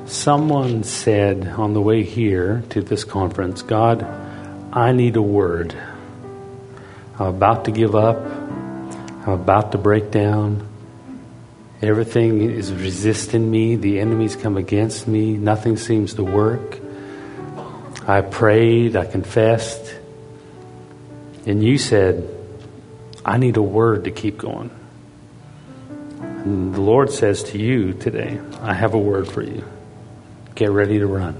Someone said on the way here to this conference, God, I need a word. I'm about to give up. I'm about to break down. Everything is resisting me. The enemy's come against me. Nothing seems to work. I prayed. I confessed. And you said, I need a word to keep going. And the Lord says to you today, I have a word for you. Get ready to run.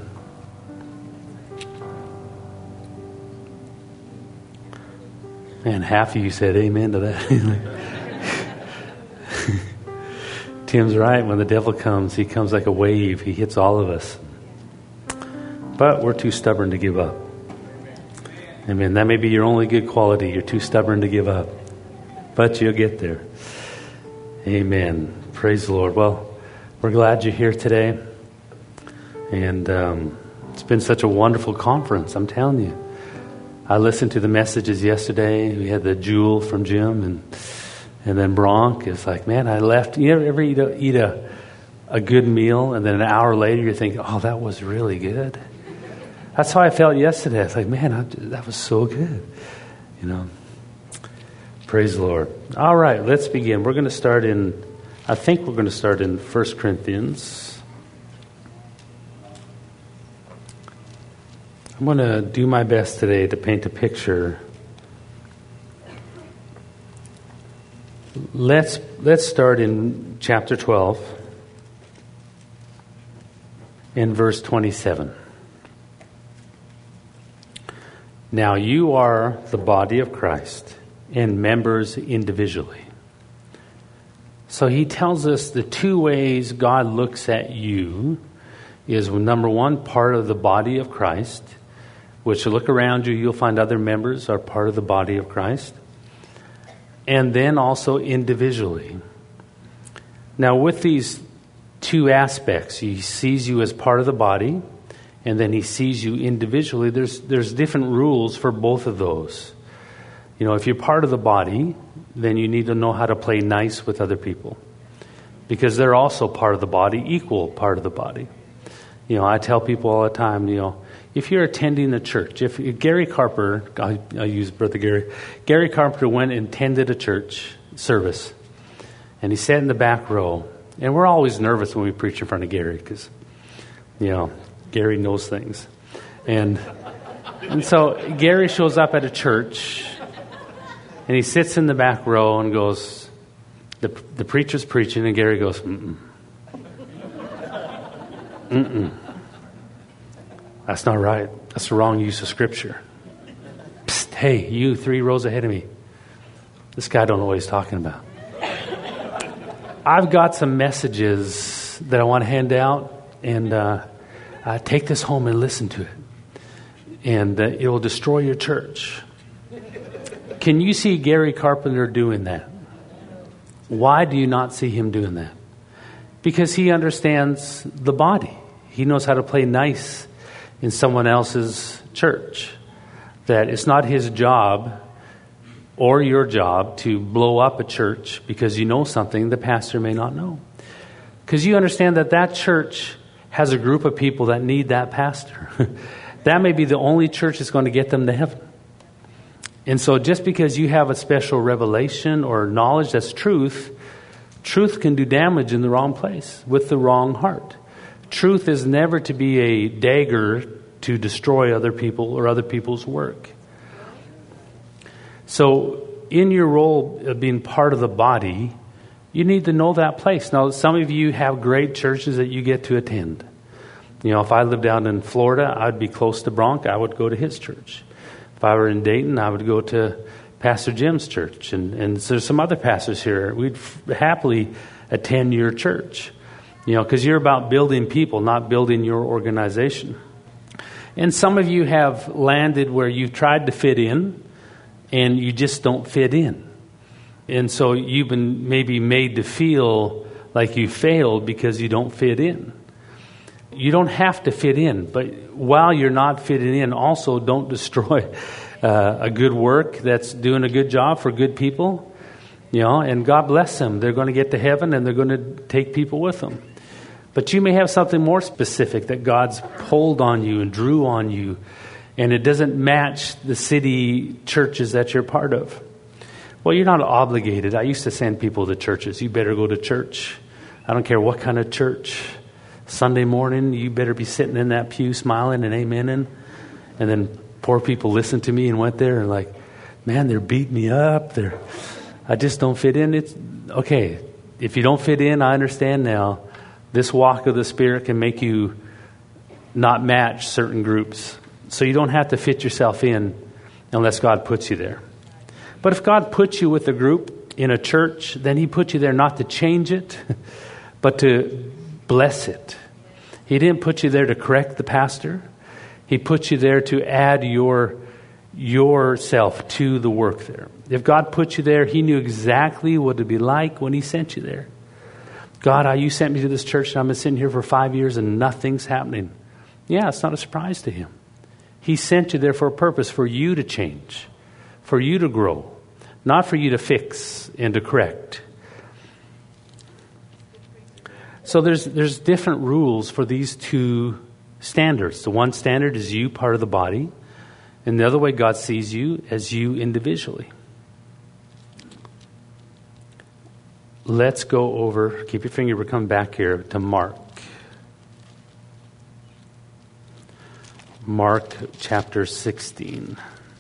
And half of you said amen to that. Tim's right. When the devil comes, he comes like a wave. He hits all of us. But we're too stubborn to give up. Amen. That may be your only good quality. You're too stubborn to give up. But you'll get there. Amen. Praise the Lord. Well, we're glad you're here today. And it's been such a wonderful conference, I'm telling you. I listened to the messages yesterday. We had the Jewel from Jim and then Bronk. It's like, man, I left. You ever eat a good meal and then an hour later you're thinking, oh, that was really good. That's how I felt yesterday. It's like, man, that was so good. You know. Praise the Lord. All right, let's begin. We're going to start in 1 Corinthians. I'm going to do my best today to paint a picture. Let's start in chapter 12 in verse 27. Now you are the body of Christ and members individually. So he tells us the two ways God looks at you is, number one, part of the body of Christ, which, look around you, you'll find other members are part of the body of Christ. And then also individually. Now with these two aspects, he sees you as part of the body, and then he sees you individually. There's different rules for both of those. You know, if you're part of the body, then you need to know how to play nice with other people. Because they're also part of the body, equal part of the body. You know, I tell people all the time, you know, if you're attending a church, if Gary Carpenter, I use Brother Gary Carpenter went and attended a church service, and he sat in the back row. And we're always nervous when we preach in front of Gary because, you know, Gary knows things. And so Gary shows up at a church, and he sits in the back row and goes, the preacher's preaching, and Gary goes, mm-mm. Mm-mm. That's not right. That's the wrong use of Scripture. Psst, hey, you 3 rows ahead of me. This guy don't know what he's talking about. I've got some messages that I want to hand out, and take this home and listen to it. And it will destroy your church. Can you see Gary Carpenter doing that? Why do you not see him doing that? Because he understands the body. He knows how to play nice in someone else's church. That it's not his job or your job to blow up a church because you know something the pastor may not know. Because you understand that church has a group of people that need that pastor. That may be the only church that's going to get them to heaven. And so just because you have a special revelation or knowledge that's truth can do damage in the wrong place with the wrong heart. Truth is never to be a dagger to destroy other people or other people's work. So in your role of being part of the body, you need to know that place. Now, some of you have great churches that you get to attend. You know, if I lived down in Florida, I'd be close to Bronk. I would go to his church. If I were in Dayton, I would go to Pastor Jim's church. And there's some other pastors here. We'd happily attend your church. You know, because you're about building people, not building your organization. And some of you have landed where you've tried to fit in, and you just don't fit in. And so you've been maybe made to feel like you failed because you don't fit in. You don't have to fit in, but while you're not fitting in, also don't destroy a good work that's doing a good job for good people. You know, and God bless them. They're going to get to heaven, and they're going to take people with them. But you may have something more specific that God's pulled on you and drew on you, and it doesn't match the city churches that you're part of. Well, you're not obligated. I used to send people to churches. You better go to church. I don't care what kind of church. Sunday morning, you better be sitting in that pew smiling and amening. And then poor people listened to me and went there and like, man, they're beating me up. I just don't fit in. It's okay. If you don't fit in, I understand now. This walk of the Spirit can make you not match certain groups. So you don't have to fit yourself in unless God puts you there. But if God puts you with a group in a church, then He put you there not to change it, but to bless it. He didn't put you there to correct the pastor. He put you there to add yourself to the work there. If God put you there, He knew exactly what it'd be like when He sent you there. God, you sent me to this church and I've been sitting here for 5 years and nothing's happening. Yeah, it's not a surprise to Him. He sent you there for a purpose, for you to change, for you to grow, not for you to fix and to correct. So there's different rules for these two standards. The one standard is you, part of the body, and the other way God sees you as you individually. Let's go over, keep your finger, we're coming back here to Mark. Mark chapter 16.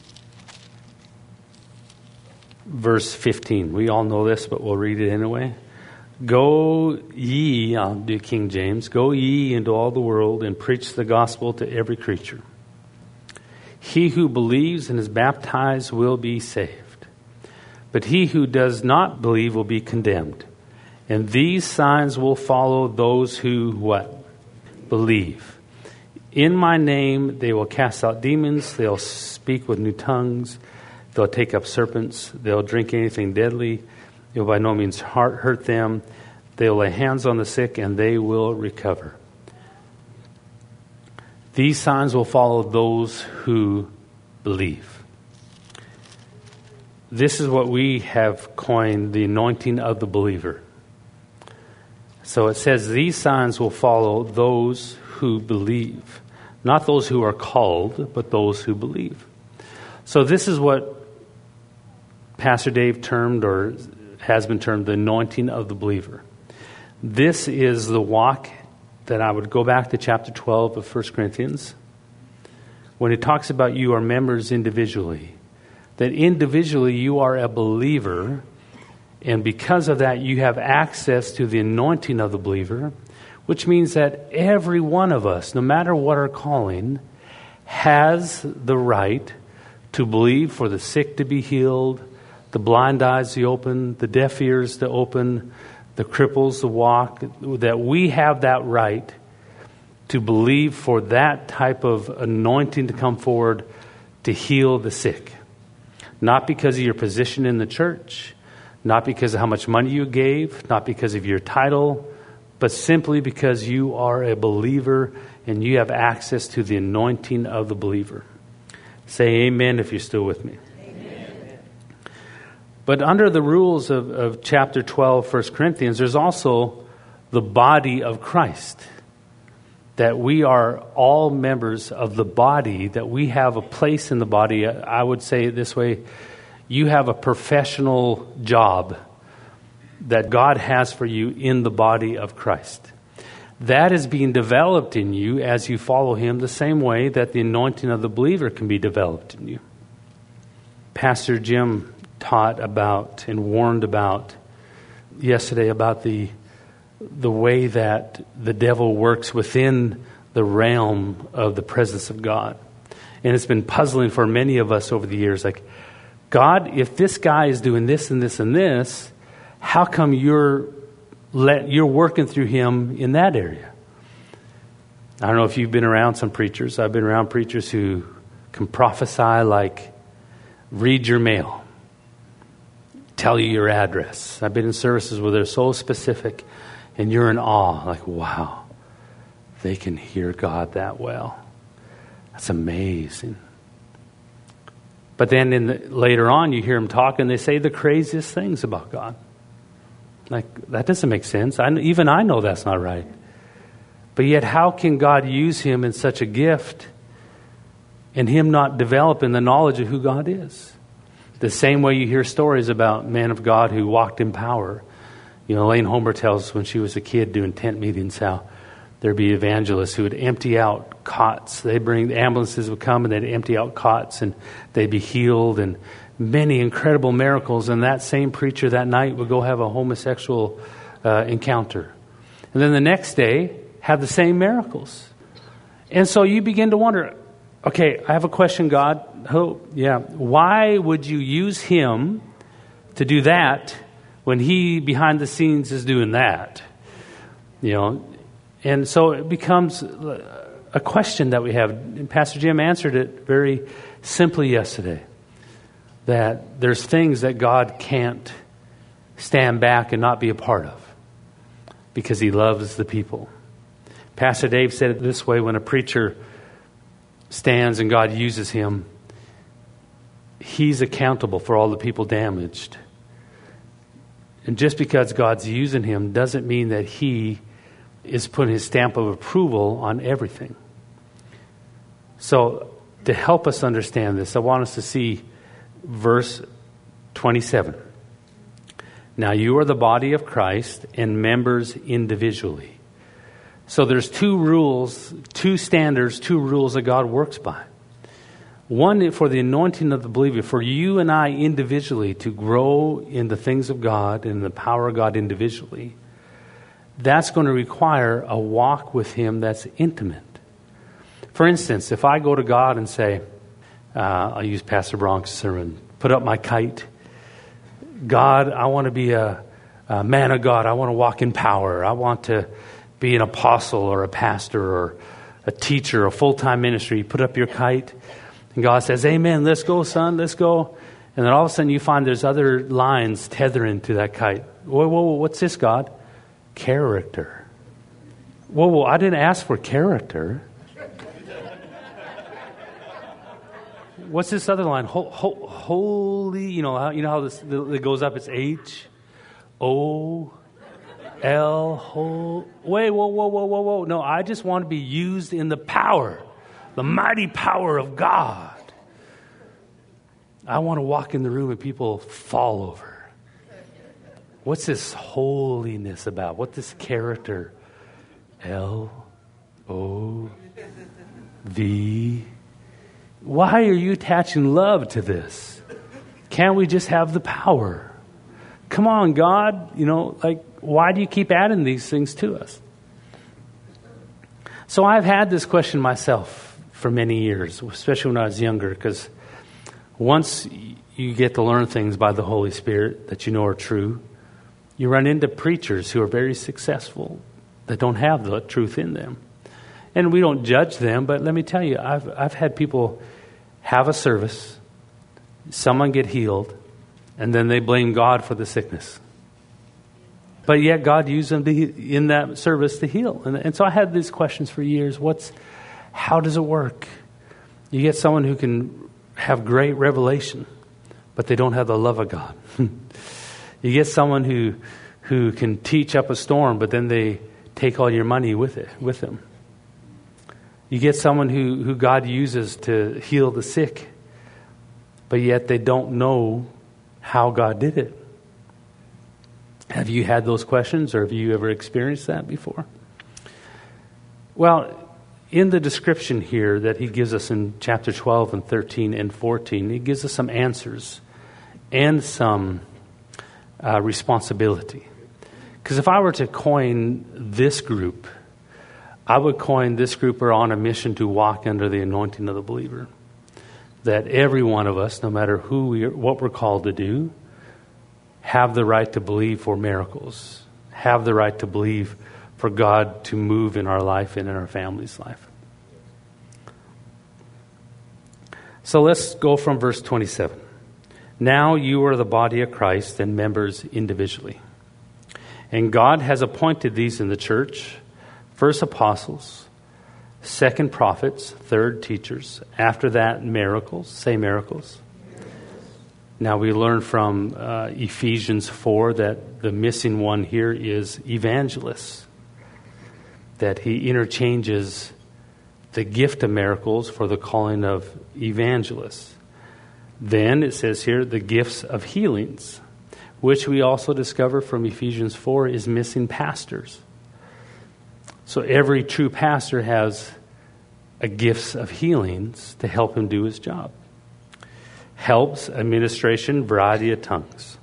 Verse 15. We all know this, but we'll read it anyway. Go ye, I'll do King James, go ye into all the world and preach the gospel to every creature. He who believes and is baptized will be saved. But he who does not believe will be condemned. And these signs will follow those who, what? Believe. In my name they will cast out demons, they'll speak with new tongues, they'll take up serpents, they'll drink anything deadly, it will by no means hurt them, they'll lay hands on the sick and they will recover. These signs will follow those who believe. This is what we have coined the anointing of the believer. So it says these signs will follow those who believe. Not those who are called, but those who believe. So this is what Pastor Dave termed, or has been termed, the anointing of the believer. This is the walk that I would go back to chapter 12 of 1 Corinthians. When it talks about you are members individually. That individually you are a believer, and because of that you have access to the anointing of the believer, which means that every one of us, no matter what our calling, has the right to believe for the sick to be healed, the blind eyes to open, the deaf ears to open, the cripples to walk, that we have that right to believe for that type of anointing to come forward to heal the sick. Not because of your position in the church, not because of how much money you gave, not because of your title, but simply because you are a believer and you have access to the anointing of the believer. Say amen if you're still with me. Amen. But under the rules of chapter 12, 1 Corinthians, there's also the body of Christ. That we are all members of the body, that we have a place in the body. I would say it this way, you have a professional job that God has for you in the body of Christ. That is being developed in you as you follow Him the same way that the anointing of the believer can be developed in you. Pastor Jim taught about and warned about yesterday about the way that the devil works within the realm of the presence of God. And it's been puzzling for many of us over the years. Like, God, if this guy is doing this and this and this, how come you're working through him in that area? I don't know if you've been around some preachers. I've been around preachers who can prophesy like, read your mail, tell you your address. I've been in services where they're so specific and you're in awe, like, wow, they can hear God that well. That's amazing. But then later on, you hear them talk and they say the craziest things about God. Like, that doesn't make sense. Even I know that's not right. But yet, how can God use him in such a gift and him not develop in the knowledge of who God is? The same way you hear stories about men of God who walked in power. You know, Elaine Homer tells us when she was a kid doing tent meetings how there'd be evangelists who would empty out cots. The ambulances would come and they'd empty out cots and they'd be healed, and many incredible miracles. And that same preacher that night would go have a homosexual encounter. And then the next day, have the same miracles. And so you begin to wonder, okay, I have a question, God. Why would you use him to do that when he behind the scenes is doing that? You know, and so it becomes a question that we have. And Pastor Jim answered it very simply yesterday, that there's things that God can't stand back and not be a part of because he loves the people. Pastor Dave said it this way: when a preacher stands and God uses him, he's accountable for all the people damaged. And just because God's using him doesn't mean that he is putting his stamp of approval on everything. So to help us understand this, I want us to see verse 27. Now you are the body of Christ and members individually. So there's two rules, two standards, two rules that God works by. One for the anointing of the believer, for you and I individually to grow in the things of God and the power of God individually. That's going to require a walk with him that's intimate. For instance, if I go to God and say, I'll use Pastor Bronk's sermon, put up my kite. God, I want to be a man of God. I want to walk in power. I want to be an apostle or a pastor or a teacher, a full-time ministry. You put up your kite, and God says, amen, let's go, son, let's go. And then all of a sudden you find there's other lines tethering to that kite. Whoa, what's this, God? Character. Whoa, I didn't ask for character. What's this other line? Holy, you know how this it goes up, it's H-O-L, wait, whoa. No, I just want to be used in the power, the mighty power of God. I want to walk in the room and people fall over. What's this holiness about? What's this character? L-O-V. Why are you attaching love to this? Can't we just have the power? Come on, God. Why do you keep adding these things to us? So I've had this question myself for many years, especially when I was younger, because once you get to learn things by the Holy Spirit that you know are true, you run into preachers who are very successful that don't have the truth in them. And we don't judge them, but let me tell you, I've had people have a service, someone get healed, and then they blame God for the sickness. But yet God used them in that service to heal. And so I had these questions for years. How does it work? You get someone who can have great revelation, but they don't have the love of God. You get someone who can teach up a storm, but then they take all your money with them. You get someone who God uses to heal the sick, but yet they don't know how God did it. Have you had those questions, or have you ever experienced that before? Well, in the description here that he gives us in chapter 12 and 13 and 14, he gives us some answers and some responsibility. Because if I were to coin this group, I would coin this group are on a mission to walk under the anointing of the believer. That every one of us, no matter who we are, what we're called to do, have the right to believe for miracles, have the right to believe for God to move in our life and in our family's life. So let's go from verse 27. Now you are the body of Christ and members individually. And God has appointed these in the church, first apostles, second prophets, third teachers, after that miracles, say miracles. Now we learn from Ephesians 4 that the missing one here is evangelists. that he interchanges the gift of miracles for the calling of evangelists. Then it says here, the gifts of healings, which we also discover from Ephesians 4 is missing pastors. So every true pastor has a gifts of healings to help him do his job. Helps, administration, variety of tongues.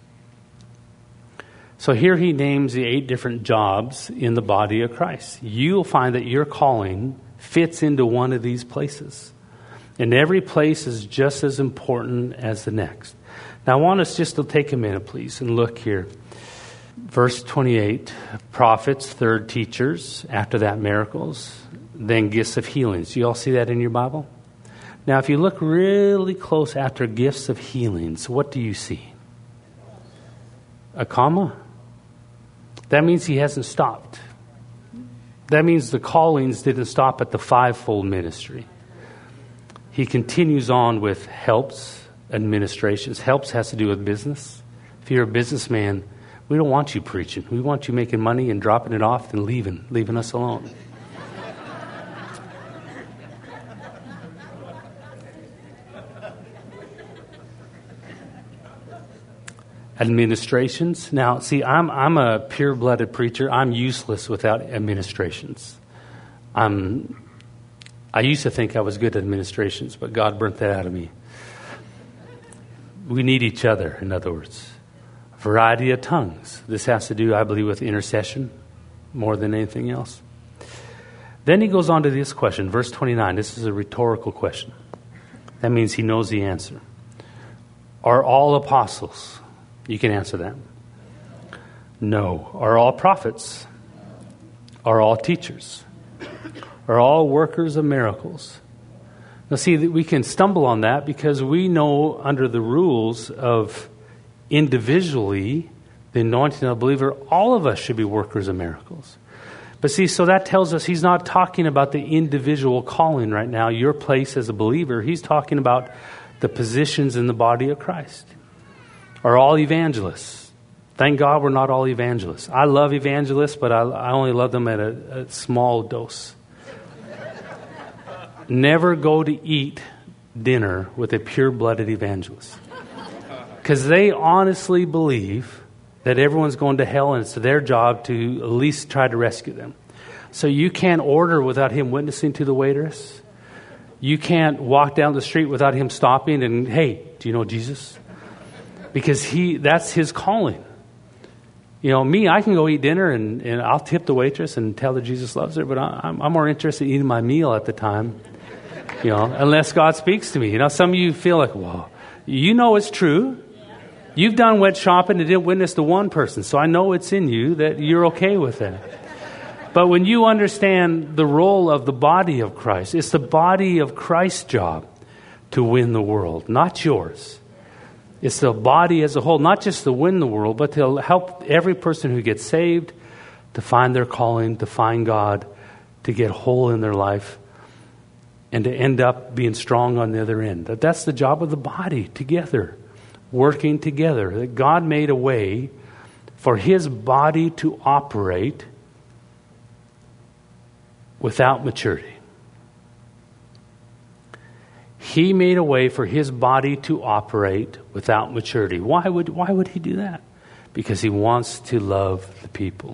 So here he names the 8 different jobs in the body of Christ. You'll find that your calling fits into one of these places. And every place is just as important as the next. Now I want us just to take a minute, please, and look here. Verse 28, prophets, third teachers, after that miracles, then gifts of healings. You all see that in your Bible? Now if you look really close after gifts of healings, what do you see? A comma. That means he hasn't stopped. That means the callings didn't stop at the fivefold ministry. He continues on with helps, administrations. Helps has to do with business. If you're a businessman, we don't want you preaching. We want you making money and dropping it off and leaving us alone. Administrations. Now, see, I'm a pure-blooded preacher. I'm useless without administrations. I used to think I was good at administrations, but God burnt that out of me. We need each other, in other words. Variety of tongues. This has to do, I believe, with intercession more than anything else. Then he goes on to this question, verse 29. This is a rhetorical question. That means he knows the answer. Are all apostles? You can answer that. No. Are all prophets? Are all teachers? Are all workers of miracles? Now see, we can stumble on that because we know under the rules of individually the anointing of a believer, all of us should be workers of miracles. But see, so that tells us he's not talking about the individual calling right now, your place as a believer. He's talking about the positions in the body of Christ. Are all evangelists? Thank God we're not all evangelists. I love evangelists, but I only love them at a small dose. Never go to eat dinner with a pure-blooded evangelist. Because they honestly believe that everyone's going to hell and it's their job to at least try to rescue them. So you can't order without him witnessing to the waitress. You can't walk down the street without him stopping and, hey, do you know Jesus? Because that's his calling. You know, me, I can go eat dinner and I'll tip the waitress and tell her Jesus loves her, but I'm more interested in eating my meal at the time, you know, unless God speaks to me. You know, some of you feel like, well, you know it's true. You've done wet shopping and didn't witness to one person, so I know it's in you that you're okay with that. But when you understand the role of the body of Christ, it's the body of Christ's job to win the world, not yours. It's the body as a whole, not just to win the world, but to help every person who gets saved to find their calling, to find God, to get whole in their life, and to end up being strong on the other end. That's the job of the body, together, working together. That God made a way for his body to operate without maturity. He made a way for his body to operate without maturity. Why would he do that? Because he wants to love the people.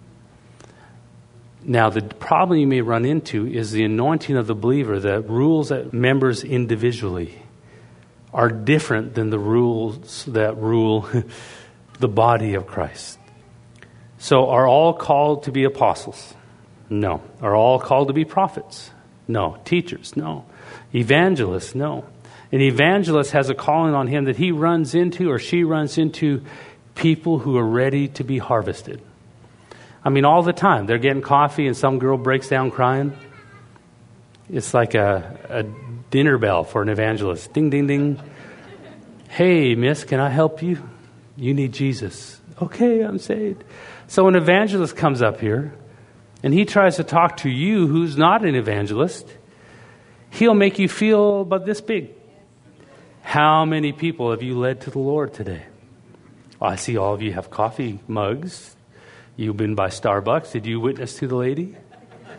Now, the problem you may run into is the anointing of the believer, the rules that members individually are different than the rules that rule the body of Christ. So, are all called to be apostles? No. Are all called to be prophets? No. Teachers? No. Evangelists? No. An evangelist has a calling on him that he runs into or she runs into people who are ready to be harvested. I mean, all the time. They're getting coffee and some girl breaks down crying. It's like a dinner bell for an evangelist. Ding, ding, ding. Hey, miss, can I help you? You need Jesus. Okay, I'm saved. So an evangelist comes up here and he tries to talk to you who's not an evangelist. He'll make you feel about this big. How many people have you led to the Lord today? Oh, I see all of you have coffee mugs. You've been by Starbucks. Did you witness to the lady?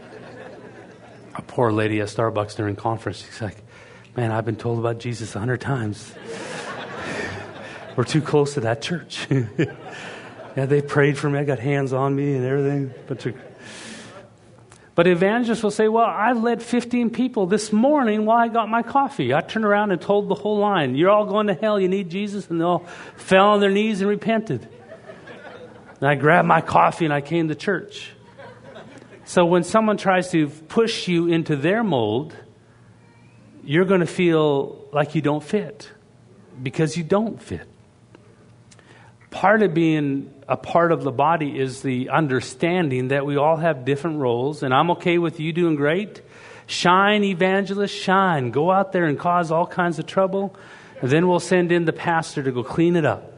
A poor lady at Starbucks during conference, she's like, man, I've been told about Jesus 100 times. We're too close to that church. Yeah, they prayed for me. I got hands on me and everything. But evangelists will say, well, I led 15 people this morning while I got my coffee. I turned around and told the whole line, you're all going to hell. You need Jesus. And they all fell on their knees and repented. And I grabbed my coffee and I came to church. So when someone tries to push you into their mold, you're going to feel like you don't fit because you don't fit. Part of being a part of the body is the understanding that we all have different roles, and I'm okay with you doing great. Shine, evangelist, shine. Go out there and cause all kinds of trouble, and then we'll send in the pastor to go clean it up.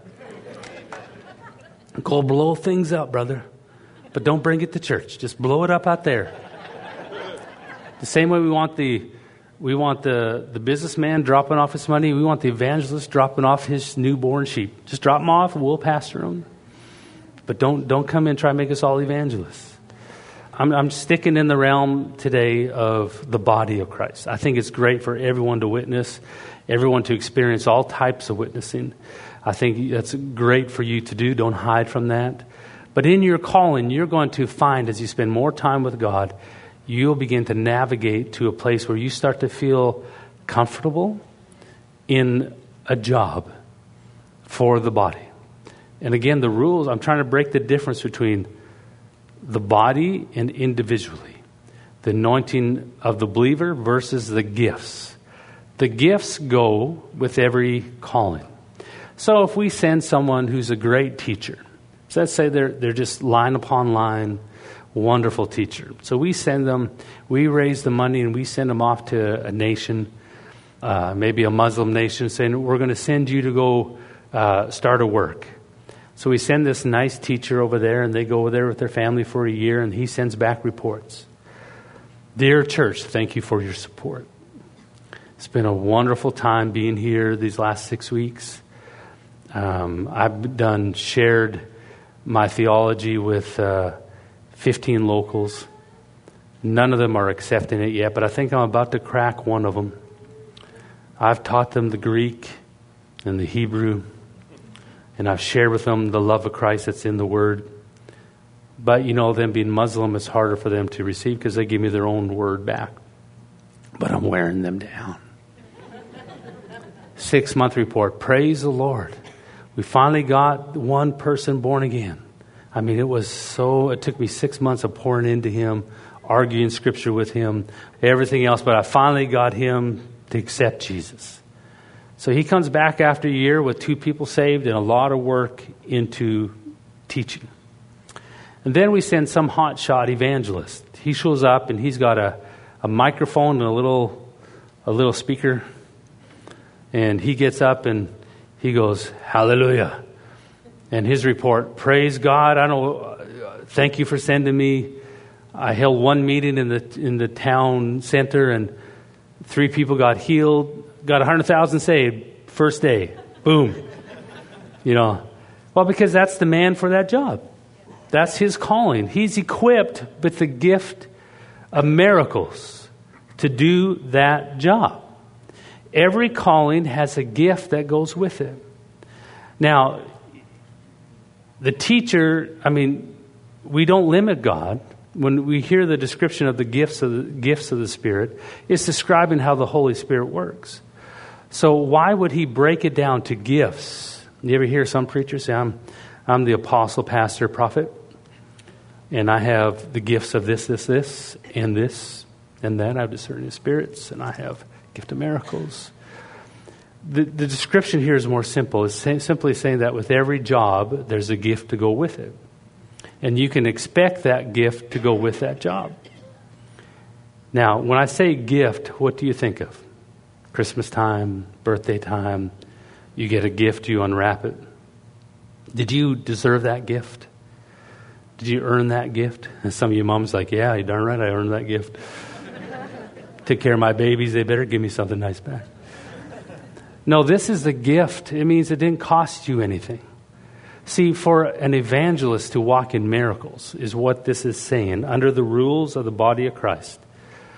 Go blow things up, brother. But don't bring it to church. Just blow it up out there. The same way we want the businessman dropping off his money. We want the evangelist dropping off his newborn sheep. Just drop them off and we'll pastor them. But don't come in and try to make us all evangelists. I'm sticking in the realm today of the body of Christ. I think it's great for everyone to witness, everyone to experience all types of witnessing. I think that's great for you to do. Don't hide from that. But in your calling, you're going to find as you spend more time with God, you'll begin to navigate to a place where you start to feel comfortable in a job for the body. And again, the rules, I'm trying to break the difference between the body and individually. The anointing of the believer versus the gifts. The gifts go with every calling. So if we send someone who's a great teacher, so let's say they're just line upon line, wonderful teacher. So we send them, we raise the money and we send them off to a nation, maybe a Muslim nation, saying, we're going to send you to go start a work. So we send this nice teacher over there and they go over there with their family for a year and he sends back reports. Dear church, thank you for your support. It's been a wonderful time being here these last 6 weeks. I've shared my theology with 15 locals. None of them are accepting it yet, but I think I'm about to crack one of them. I've taught them the Greek and the Hebrew, and I've shared with them the love of Christ that's in the Word. But, them being Muslim, it's harder for them to receive because they give me their own word back. But I'm wearing them down. 6-month report. Praise the Lord. We finally got one person born again. I mean, it took me 6 months of pouring into him, arguing scripture with him, everything else, but I finally got him to accept Jesus. So he comes back after a year with 2 people saved and a lot of work into teaching. And then we send some hotshot evangelist. He shows up and he's got a microphone and a little speaker. And he gets up and he goes, hallelujah. And his report, praise God. Thank you for sending me. I held one meeting in the town center and 3 people got healed, got 100,000 saved first day. Boom. Well, because that's the man for that job. That's his calling. He's equipped with the gift of miracles to do that job. Every calling has a gift that goes with it. Now, the teacher, we don't limit God. When we hear the description of the gifts of the Spirit, it's describing how the Holy Spirit works. So why would he break it down to gifts? You ever hear some preachers say, I'm the apostle, pastor, prophet, and I have the gifts of this, and that. I have discerning of spirits, and I have gift of miracles. The description here is more simple. It's simply saying that with every job, there's a gift to go with it. And you can expect that gift to go with that job. Now, when I say gift, what do you think of? Christmas time, birthday time, you get a gift, you unwrap it. Did you deserve that gift? Did you earn that gift? And some of you moms like, yeah, you're darn right I earned that gift. Took care of my babies, they better give me something nice back. No, this is a gift. It means it didn't cost you anything. See, for an evangelist to walk in miracles is what this is saying, under the rules of the body of Christ.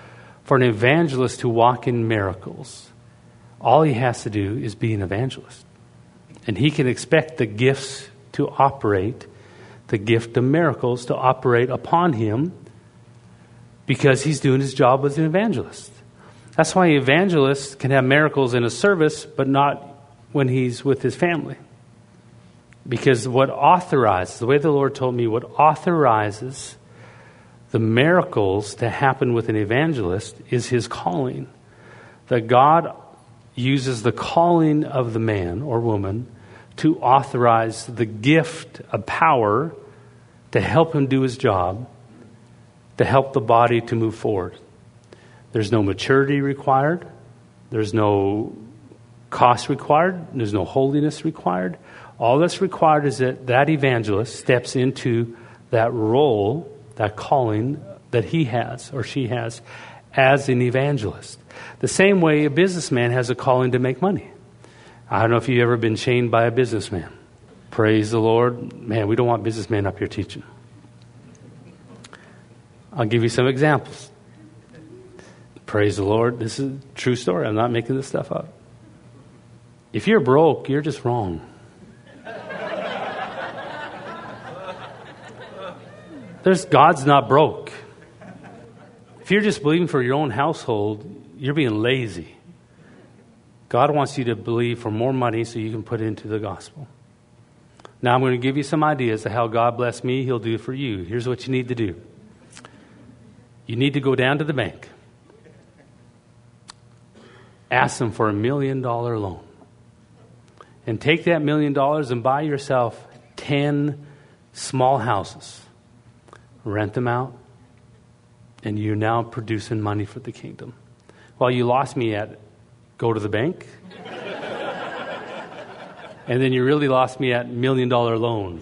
For an evangelist to walk in miracles, all he has to do is be an evangelist. And he can expect the gifts to operate, the gift of miracles to operate upon him because he's doing his job as an evangelist. That's why evangelists can have miracles in a service, but not when he's with his family. Because what authorizes, the way the Lord told me, what authorizes the miracles to happen with an evangelist is his calling. That God uses the calling of the man or woman to authorize the gift of power to help him do his job, to help the body to move forward. There's no maturity required. There's no cost required. There's no holiness required. All that's required is that that evangelist steps into that role, that calling that he has or she has as an evangelist. The same way a businessman has a calling to make money. I don't know if you've ever been chained by a businessman. Praise the Lord. Man, we don't want businessmen up here teaching. I'll give you some examples. Praise the Lord. This is a true story. I'm not making this stuff up. If you're broke, you're just wrong. God's not broke. If you're just believing for your own household, you're being lazy. God wants you to believe for more money so you can put it into the gospel. Now I'm going to give you some ideas of how God bless me, He'll do for you. Here's what you need to do. You need to go down to the bank. Ask them for $1 million loan. And take that $1 million and buy yourself 10 small houses. Rent them out. And you're now producing money for the kingdom. Well, you lost me at go to the bank. And then you really lost me at $1 million loan.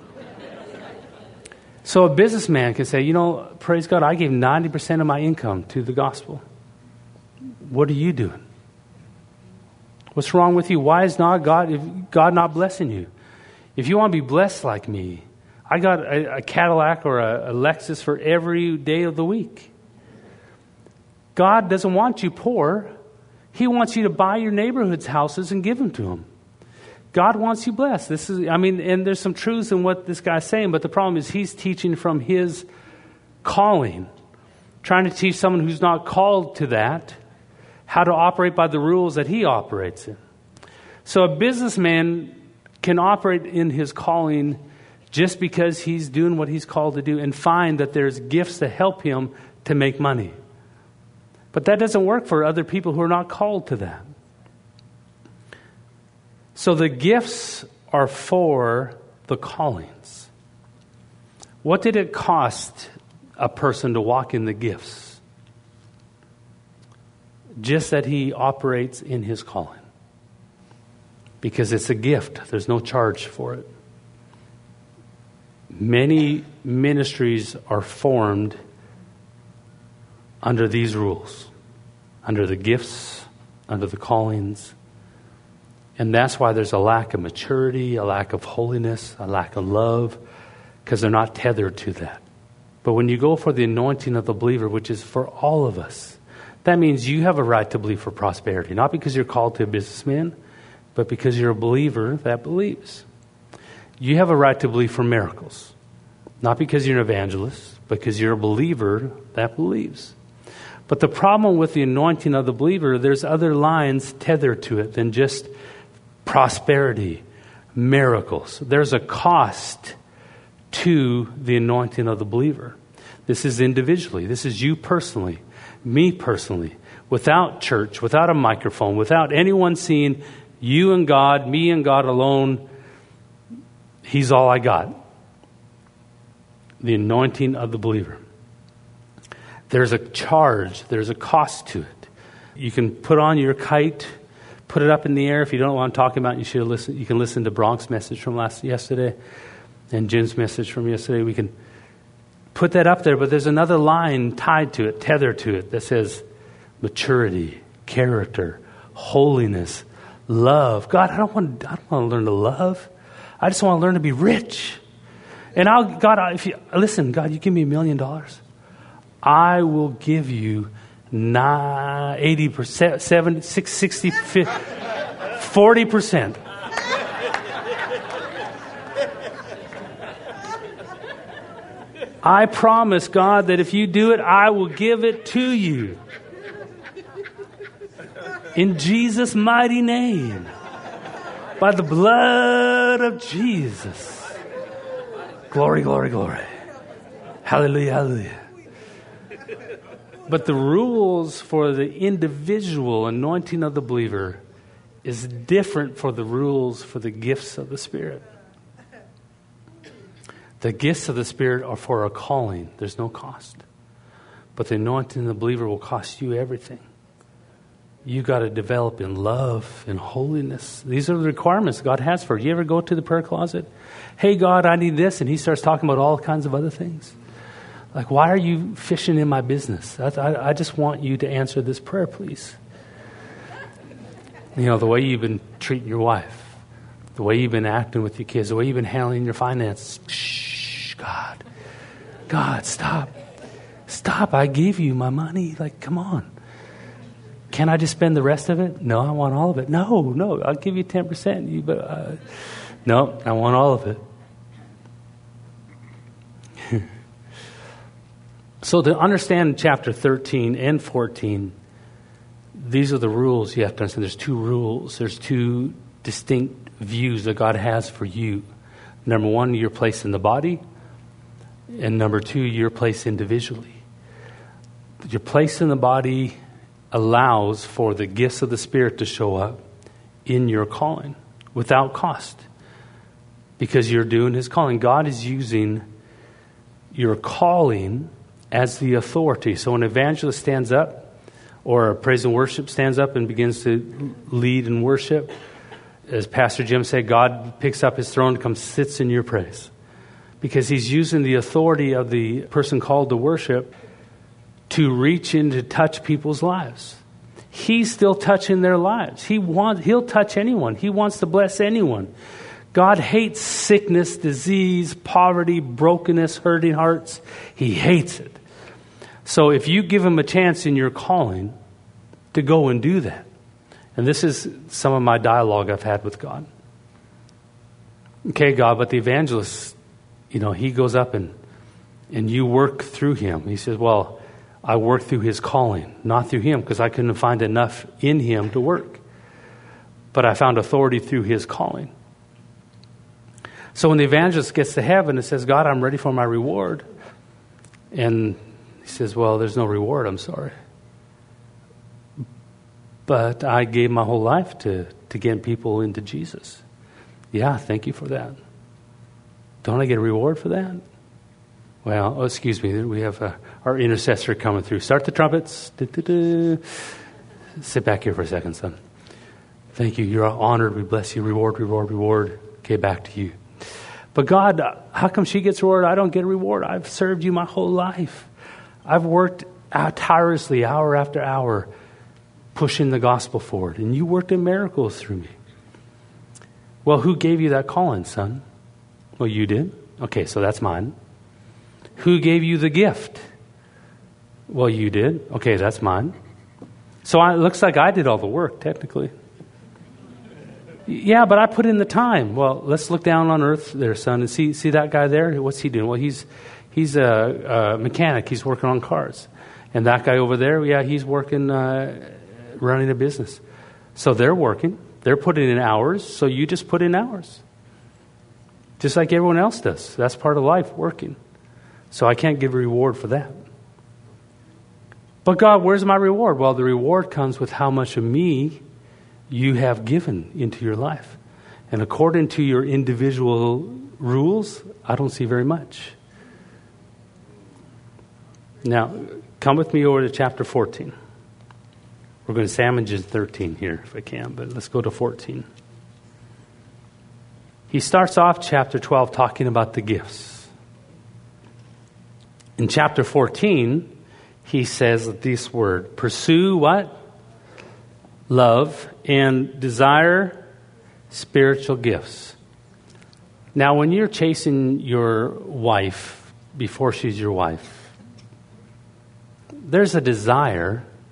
So a businessman can say, praise God, I gave 90% of my income to the gospel. What are you doing? What's wrong with you? Why is God not blessing you? If you want to be blessed like me, I got a Cadillac or a Lexus for every day of the week. God doesn't want you poor. He wants you to buy your neighborhood's houses and give them to him. God wants you blessed. And there's some truths in what this guy's saying, but the problem is he's teaching from his calling, trying to teach someone who's not called to that how to operate by the rules that he operates in. So a businessman can operate in his calling just because he's doing what he's called to do and find that there's gifts to help him to make money. But that doesn't work for other people who are not called to that. So the gifts are for the callings. What did it cost a person to walk in the gifts? Just that he operates in his calling. Because it's a gift. There's no charge for it. Many ministries are formed under these rules. Under the gifts, under the callings. And that's why there's a lack of maturity, a lack of holiness, a lack of love, because they're not tethered to that. But when you go for the anointing of the believer, which is for all of us, that means you have a right to believe for prosperity. Not because you're called to a businessman, but because you're a believer that believes. You have a right to believe for miracles. Not because you're an evangelist, but because you're a believer that believes. But the problem with the anointing of the believer, there's other lines tethered to it than just prosperity, miracles. There's a cost to the anointing of the believer. This is individually. This is you personally, me personally, without church, without a microphone, without anyone seeing you and God, me and God alone. He's all I got. The anointing of the believer. There's a charge. There's a cost to it. You can put on your kite, put it up in the air. If you don't know what I'm talking about, you can listen to Bronk's message from yesterday and Jim's message from yesterday. We can put that up there, but there's another line tied to it, tethered to it, that says maturity, character, holiness, love. God, I don't want to learn to love. I just want to learn to be rich. And God, God, you give me $1 million, I will give you 80%, 70, 60, 40%. I promise, God, that if you do it, I will give it to you. In Jesus' mighty name. By the blood of Jesus. Glory, glory, glory. Hallelujah, hallelujah. But the rules for the individual anointing of the believer is different for the rules for the gifts of the Spirit. The gifts of the Spirit are for a calling. There's no cost. But the anointing of the believer will cost you everything. You got to develop in love and holiness. These are the requirements God has for you. You ever go to the prayer closet? Hey, God, I need this. And he starts talking about all kinds of other things. Like, why are you fishing in my business? I just want you to answer this prayer, please. You know, the way you've been treating your wife, the way you've been acting with your kids, the way you've been handling your finances. Shh, God. God, stop. Stop. I gave you my money. Like, come on. Can I just spend the rest of it? No, I want all of it. No, I'll give you 10%. No, I want all of it. So to understand chapter 13 and 14, these are the rules you have to understand. There's two rules. There's two distinct views that God has for you. Number one, your place in the body. And number two, your place individually. Your place in the body allows for the gifts of the Spirit to show up in your calling without cost. Because you're doing his calling. God is using your calling as the authority. So when an evangelist stands up or a praise and worship stands up and begins to lead in worship, as Pastor Jim said, God picks up his throne and comes sits in your praise. Because he's using the authority of the person called to worship to reach in to touch people's lives. He's still touching their lives. He'll touch anyone. He wants to bless anyone. God hates sickness, disease, poverty, brokenness, hurting hearts. He hates it. So if you give him a chance in your calling to go and do that, and this is some of my dialogue I've had with God. Okay, God, but the evangelist, he goes up and you work through him. He says, well, I work through his calling, not through him, because I couldn't find enough in him to work. But I found authority through his calling. So when the evangelist gets to heaven and says, God, I'm ready for my reward. And he says, well, there's no reward, I'm sorry. But I gave my whole life to get people into Jesus. Yeah, thank you for that. Don't I get a reward for that? Well, excuse me, we have our intercessor coming through. Start the trumpets. Sit back here for a second, son. Thank you. You're honored. We bless you. Reward, reward, reward. Okay, back to you. But God, how come she gets reward? I don't get a reward. I've served you my whole life. I've worked tirelessly, hour after hour, pushing the gospel forward. And you worked in miracles through me. Well, who gave you that calling, son? Well, you did. Okay, so that's mine. Who gave you the gift? Well, you did. Okay, that's mine. So it looks like I did all the work, technically. Yeah, but I put in the time. Well, let's look down on earth there, son, and see that guy there? What's he doing? Well, he's a mechanic. He's working on cars. And that guy over there, yeah, he's working, running a business. So they're working. They're putting in hours, so you just put in hours. Just like everyone else does. That's part of life, working. So I can't give a reward for that. But God, where's my reward? Well, the reward comes with how much of me you have given into your life. And according to your individual rules, I don't see very much. Now, come with me over to chapter 14. We're going to sandwich in 13 here if I can, but let's go to 14. He starts off chapter 12 talking about the gifts. In chapter 14, he says this word, pursue what? Love and desire spiritual gifts. Now, when you're chasing your wife before she's your wife, there's a desire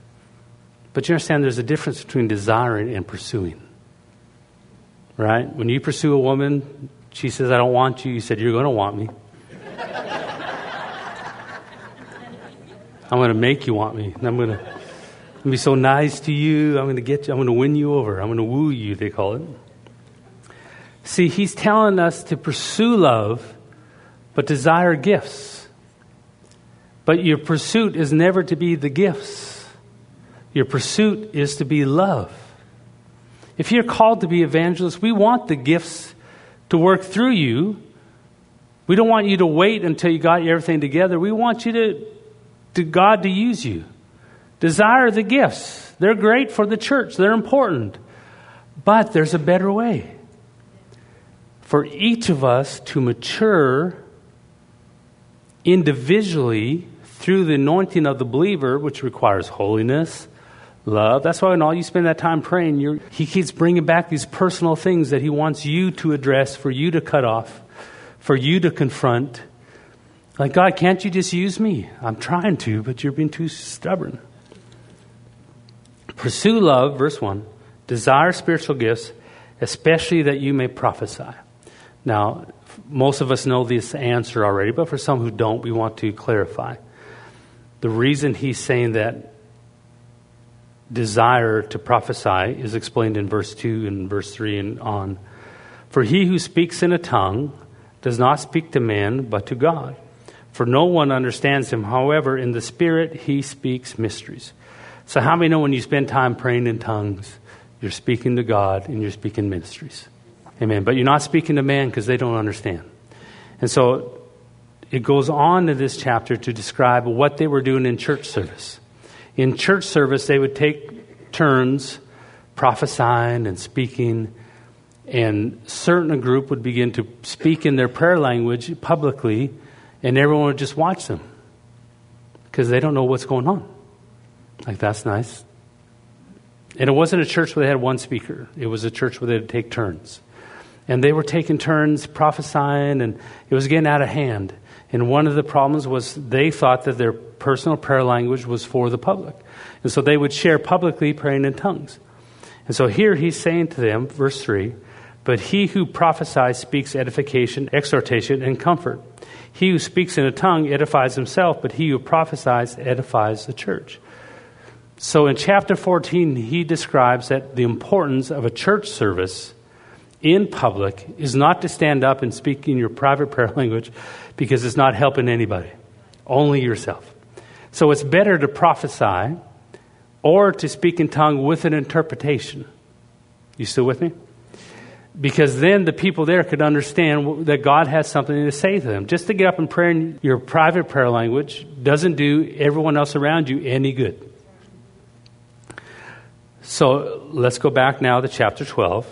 But you understand there's a difference between desiring and pursuing. Right? When you pursue a woman, she says, I don't want you. You said, you're going to want me. I'm going to make you want me. And I'm going to be so nice to you. I'm going to get you. I'm going to win you over. I'm going to woo you, they call it. See, he's telling us to pursue love, but desire gifts. But your pursuit is never to be the gifts. Your pursuit is to be love. If you're called to be evangelists, we want the gifts to work through you. We don't want you to wait until you got everything together. We want you to God to use you. Desire the gifts. They're great for the church. They're important. But there's a better way. For each of us to mature individually through the anointing of the believer, which requires holiness, love. That's why when all you spend that time praying, he keeps bringing back these personal things that he wants you to address, for you to cut off, for you to confront. Like, God, can't you just use me? I'm trying to, but you're being too stubborn. Pursue love, verse 1. Desire spiritual gifts, especially that you may prophesy. Now, most of us know this answer already, but for some who don't, we want to clarify. The reason he's saying that desire to prophesy is explained in verse 2 and verse 3 and on. For he who speaks in a tongue does not speak to man, but to God. For no one understands him. However, in the Spirit, he speaks mysteries. So how many know when you spend time praying in tongues, you're speaking to God and you're speaking mysteries? Amen. But you're not speaking to man because they don't understand. And so it goes on in this chapter to describe what they were doing in church service. In church service, they would take turns prophesying and speaking, and certain group would begin to speak in their prayer language publicly, and everyone would just watch them because they don't know what's going on. Like, that's nice. And it wasn't a church where they had one speaker. It was a church where they'd take turns. And they were taking turns prophesying, and it was getting out of hand. And one of the problems was they thought that their personal prayer language was for the public. And so they would share publicly praying in tongues. And so here he's saying to them, verse 3, but he who prophesies speaks edification, exhortation, and comfort. He who speaks in a tongue edifies himself, but he who prophesies edifies the church. So in chapter 14, he describes that the importance of a church service in public is not to stand up and speak in your private prayer language because it's not helping anybody, only yourself. So it's better to prophesy or to speak in tongue with an interpretation. You still with me? Because then the people there could understand that God has something to say to them. Just to get up and pray in your private prayer language doesn't do everyone else around you any good. So let's go back now to chapter 12.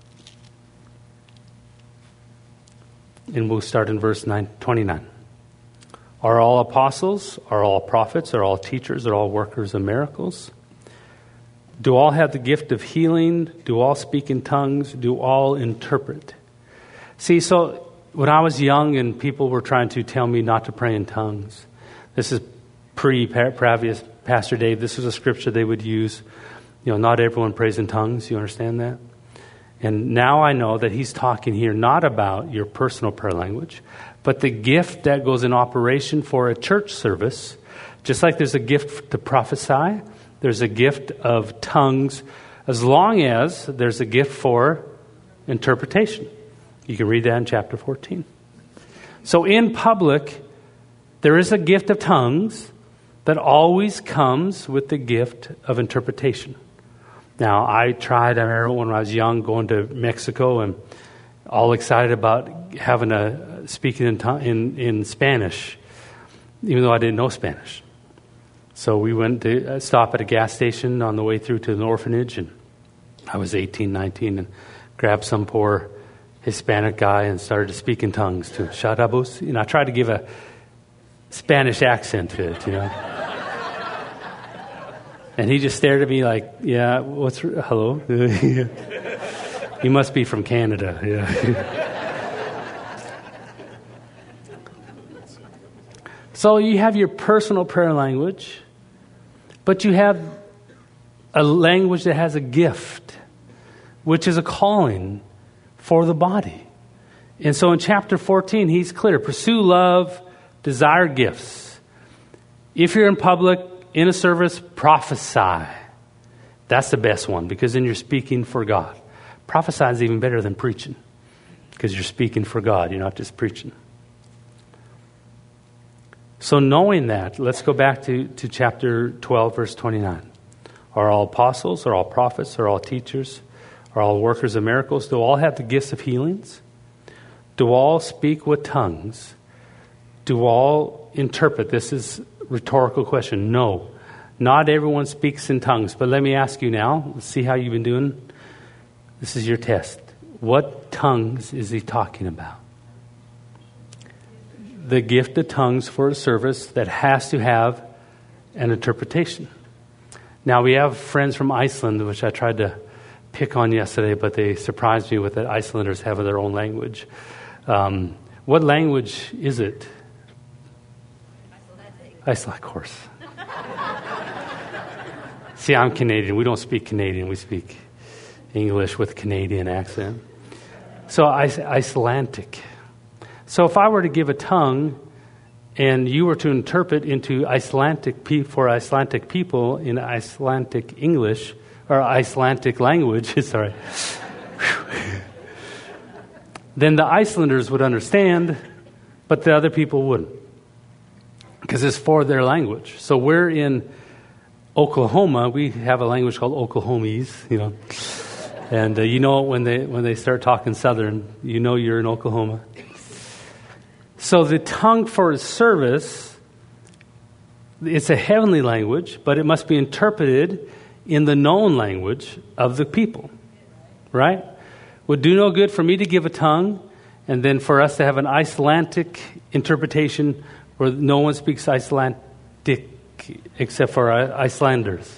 And we'll start in verse 29. Are all apostles? Are all prophets? Are all teachers? Are all workers of miracles? Do all have the gift of healing? Do all speak in tongues? Do all interpret? See, so when I was young and people were trying to tell me not to pray in tongues, this is pre-previous Pastor Dave. This was a scripture they would use. You know, not everyone prays in tongues. You understand that? And now I know that he's talking here not about your personal prayer language, but the gift that goes in operation for a church service. Just like there's a gift to prophesy, there's a gift of tongues, as long as there's a gift for interpretation. You can read that in chapter 14. So in public, there is a gift of tongues that always comes with the gift of interpretation. Now, I remember when I was young, going to Mexico and all excited about having speaking in Spanish, even though I didn't know Spanish. So we went to stop at a gas station on the way through to an orphanage, and I was 18, 19, and grabbed some poor Hispanic guy and started to speak in tongues to Shadabus. You know, I tried to give a Spanish accent to it, you know. And he just stared at me like, yeah, hello? He must be from Canada. Yeah. So you have your personal prayer language, but you have a language that has a gift, which is a calling for the body. And so in chapter 14, he's clear. Pursue love, desire gifts. If you're in public, in a service, prophesy. That's the best one, because then you're speaking for God. Prophesy is even better than preaching, because you're speaking for God. You're not just preaching. So knowing that, let's go back to chapter 12, verse 29. Are all apostles, are all prophets, are all teachers, are all workers of miracles? Do all have the gifts of healings? Do all speak with tongues? Do all interpret? This is a rhetorical question. No. Not everyone speaks in tongues. But let me ask you now. Let's see how you've been doing. This is your test. What tongues is he talking about? The gift of tongues for a service that has to have an interpretation. Now, we have friends from Iceland, which I tried to pick on yesterday, but they surprised me with that Icelanders have their own language. What language is it? Icelandic, of course. See, I'm Canadian. We don't speak Canadian. We speak English with Canadian accent. So Icelandic. So if I were to give a tongue and you were to interpret into Icelandic for Icelandic people in Icelandic English, or Icelandic language, sorry, then the Icelanders would understand, but the other people wouldn't, because it's for their language. So we're in Oklahoma. We have a language called Oklahomese, and when they start talking Southern, you're in Oklahoma. So the tongue for service, it's a heavenly language, but it must be interpreted in the known language of the people, right? Would do no good for me to give a tongue and then for us to have an Icelandic interpretation where no one speaks Icelandic except for Icelanders.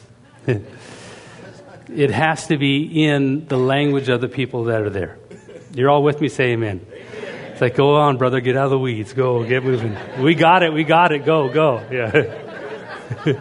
It has to be in the language of the people that are there. You're all with me? Say amen. It's like, go on, brother, get out of the weeds. Go, get moving. We got it. Go. Yeah.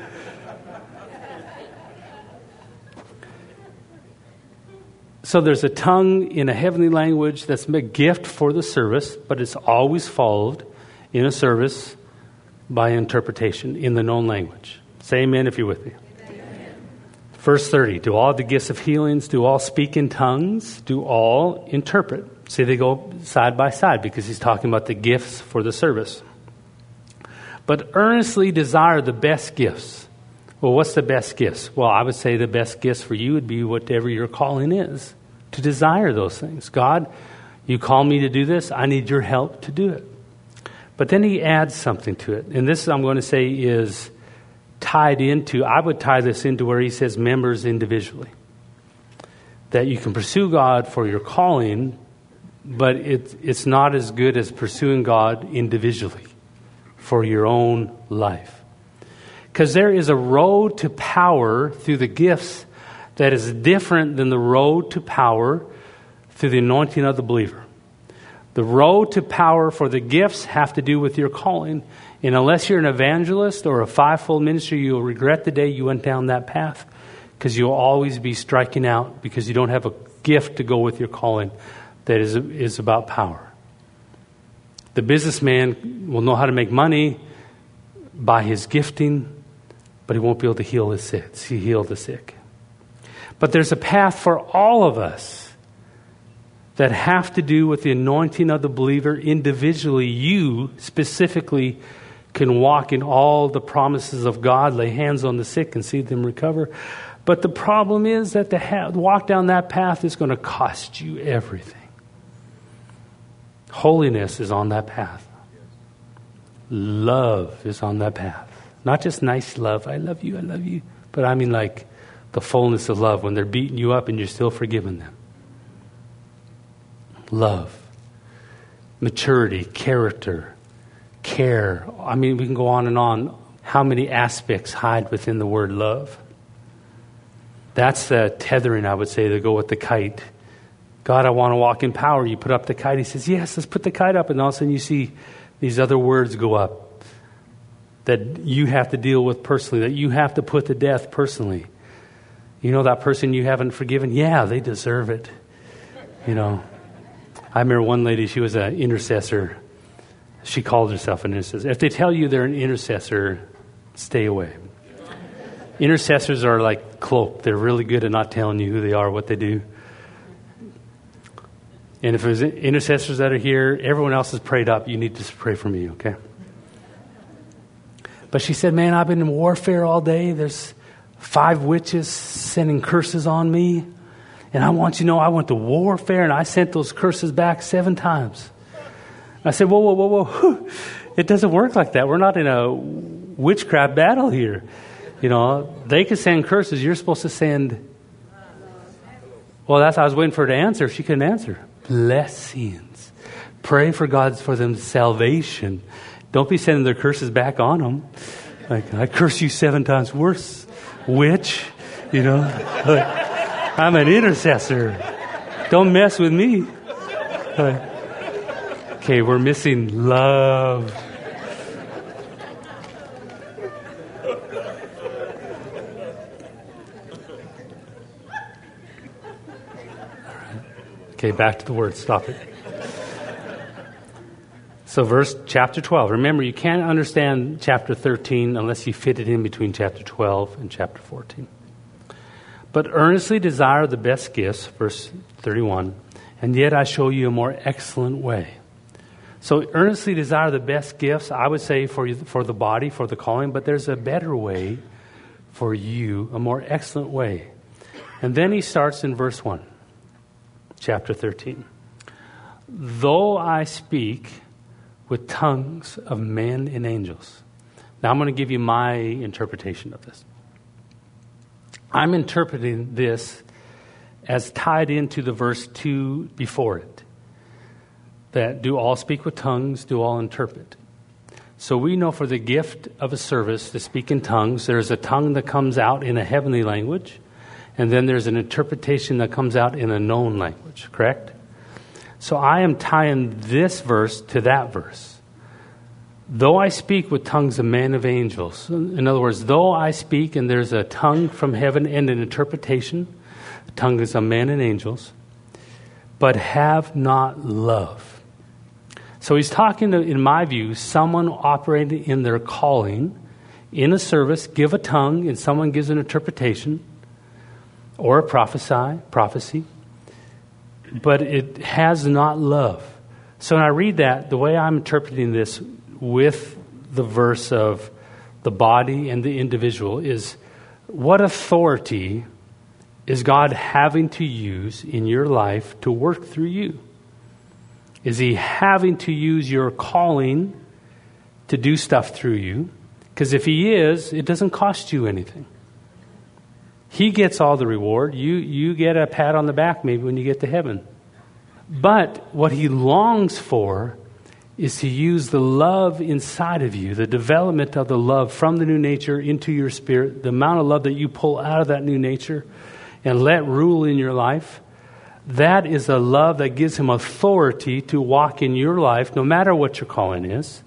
So there's a tongue in a heavenly language that's a gift for the service, but it's always followed in a service by interpretation in the known language. Say amen if you're with me. Amen. Verse 30, do all the gifts of healings, do all speak in tongues, do all interpret. See, they go side by side because he's talking about the gifts for the service. But earnestly desire the best gifts. Well, what's the best gifts? Well, I would say the best gifts for you would be whatever your calling is, to desire those things. God, you call me to do this. I need your help to do it. But then he adds something to it. And this, I'm going to say, is tied into, I would tie this into where he says members individually. That you can pursue God for your calling, but it's not as good as pursuing God individually for your own life. Because there is a road to power through the gifts that is different than the road to power through the anointing of the believer. The road to power for the gifts have to do with your calling. And unless you're an evangelist or a fivefold ministry, you'll regret the day you went down that path, because you'll always be striking out because you don't have a gift to go with your calling that is about power. The businessman will know how to make money by his gifting, but he won't be able to heal the sick. But there's a path for all of us that have to do with the anointing of the believer individually. You specifically can walk in all the promises of God, lay hands on the sick and see them recover. But the problem is that to walk down that path is going to cost you everything. Holiness is on that path. Love is on that path. Not just nice love, I love you, but I mean like the fullness of love when they're beating you up and you're still forgiving them. Love, maturity, character, care. I mean, we can go on and on. How many aspects hide within the word love? That's the tethering, I would say, to go with the kite. God, I want to walk in power. You put up the kite. He says, yes, let's put the kite up. And all of a sudden you see these other words go up that you have to deal with personally, that you have to put to death personally. You know that person you haven't forgiven? Yeah, they deserve it. You know, I remember one lady, she was an intercessor. She called herself an intercessor. If they tell you they're an intercessor, stay away. Intercessors are like cloak. They're really good at not telling you who they are, what they do. And if there's intercessors that are here, everyone else is prayed up. You need to pray for me, okay? But she said, man, I've been in warfare all day. There's 5 witches sending curses on me. And I want you to know I went to warfare and I sent those curses back 7 times. I said, whoa. It doesn't work like that. We're not in a witchcraft battle here. You know, they can send curses. You're supposed to send... Well, that's I was waiting for her to answer. She couldn't answer. Blessings. Pray for them salvation. Don't be sending their curses back on them. Like, I curse you 7 times worse, witch. You know, I'm an intercessor. Don't mess with me. Okay, we're missing love. Okay, back to the word. Stop it. So chapter 12. Remember, you can't understand chapter 13 unless you fit it in between chapter 12 and chapter 14. But earnestly desire the best gifts, verse 31, and yet I show you a more excellent way. So earnestly desire the best gifts, I would say, for the body, for the calling, but there's a better way for you, a more excellent way. And then he starts in verse 1. Chapter 13. Though I speak with tongues of men and angels. Now I'm going to give you my interpretation of this. I'm interpreting this as tied into the verse 2 before it. That do all speak with tongues, do all interpret. So we know for the gift of a service to speak in tongues, there's a tongue that comes out in a heavenly language. And then there's an interpretation that comes out in a known language, correct? So I am tying this verse to that verse. Though I speak with tongues of men of angels. In other words, though I speak and there's a tongue from heaven and an interpretation, tongues of men and angels, but have not love. So he's talking to, in my view, someone operating in their calling, in a service, give a tongue, and someone gives an interpretation, or a prophecy, but it has not love. So when I read that, the way I'm interpreting this with the verse of the body and the individual is, what authority is God having to use in your life to work through you? Is he having to use your calling to do stuff through you? Because if he is, it doesn't cost you anything. He gets all the reward. You get a pat on the back maybe when you get to heaven. But what he longs for is to use the love inside of you, the development of the love from the new nature into your spirit, the amount of love that you pull out of that new nature and let rule in your life. That is a love that gives him authority to walk in your life, no matter what your calling is,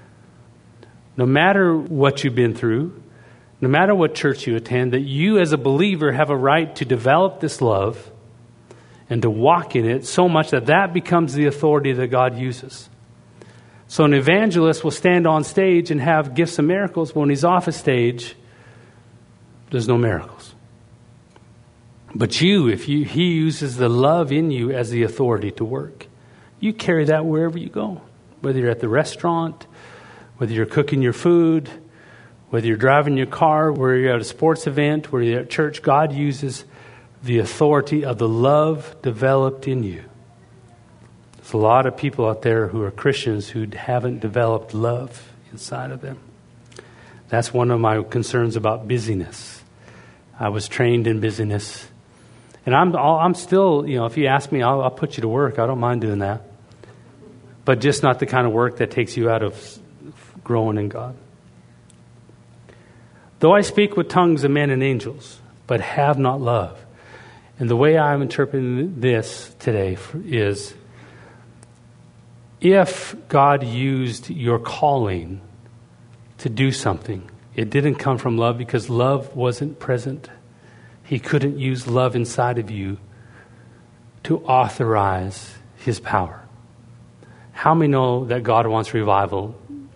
no matter what you've been through, no matter what church you attend, that you as a believer have a right to develop this love and to walk in it so much that that becomes the authority that God uses. So an evangelist will stand on stage and have gifts of miracles, but when he's off a stage, there's no miracles. But he uses the love in you as the authority to work. You carry that wherever you go, whether you're at the restaurant, whether you're cooking your food, whether you're driving your car, whether you're at a sports event, whether you're at church, God uses the authority of the love developed in you. There's a lot of people out there who are Christians who haven't developed love inside of them. That's one of my concerns about busyness. I was trained in busyness. And I'm still, if you ask me, I'll put you to work. I don't mind doing that. But just not the kind of work that takes you out of growing in God. Though I speak with tongues of men and angels, but have not love. And the way I'm interpreting this today is, if God used your calling to do something, it didn't come from love because love wasn't present. He couldn't use love inside of you to authorize his power. How many know that God wants revival?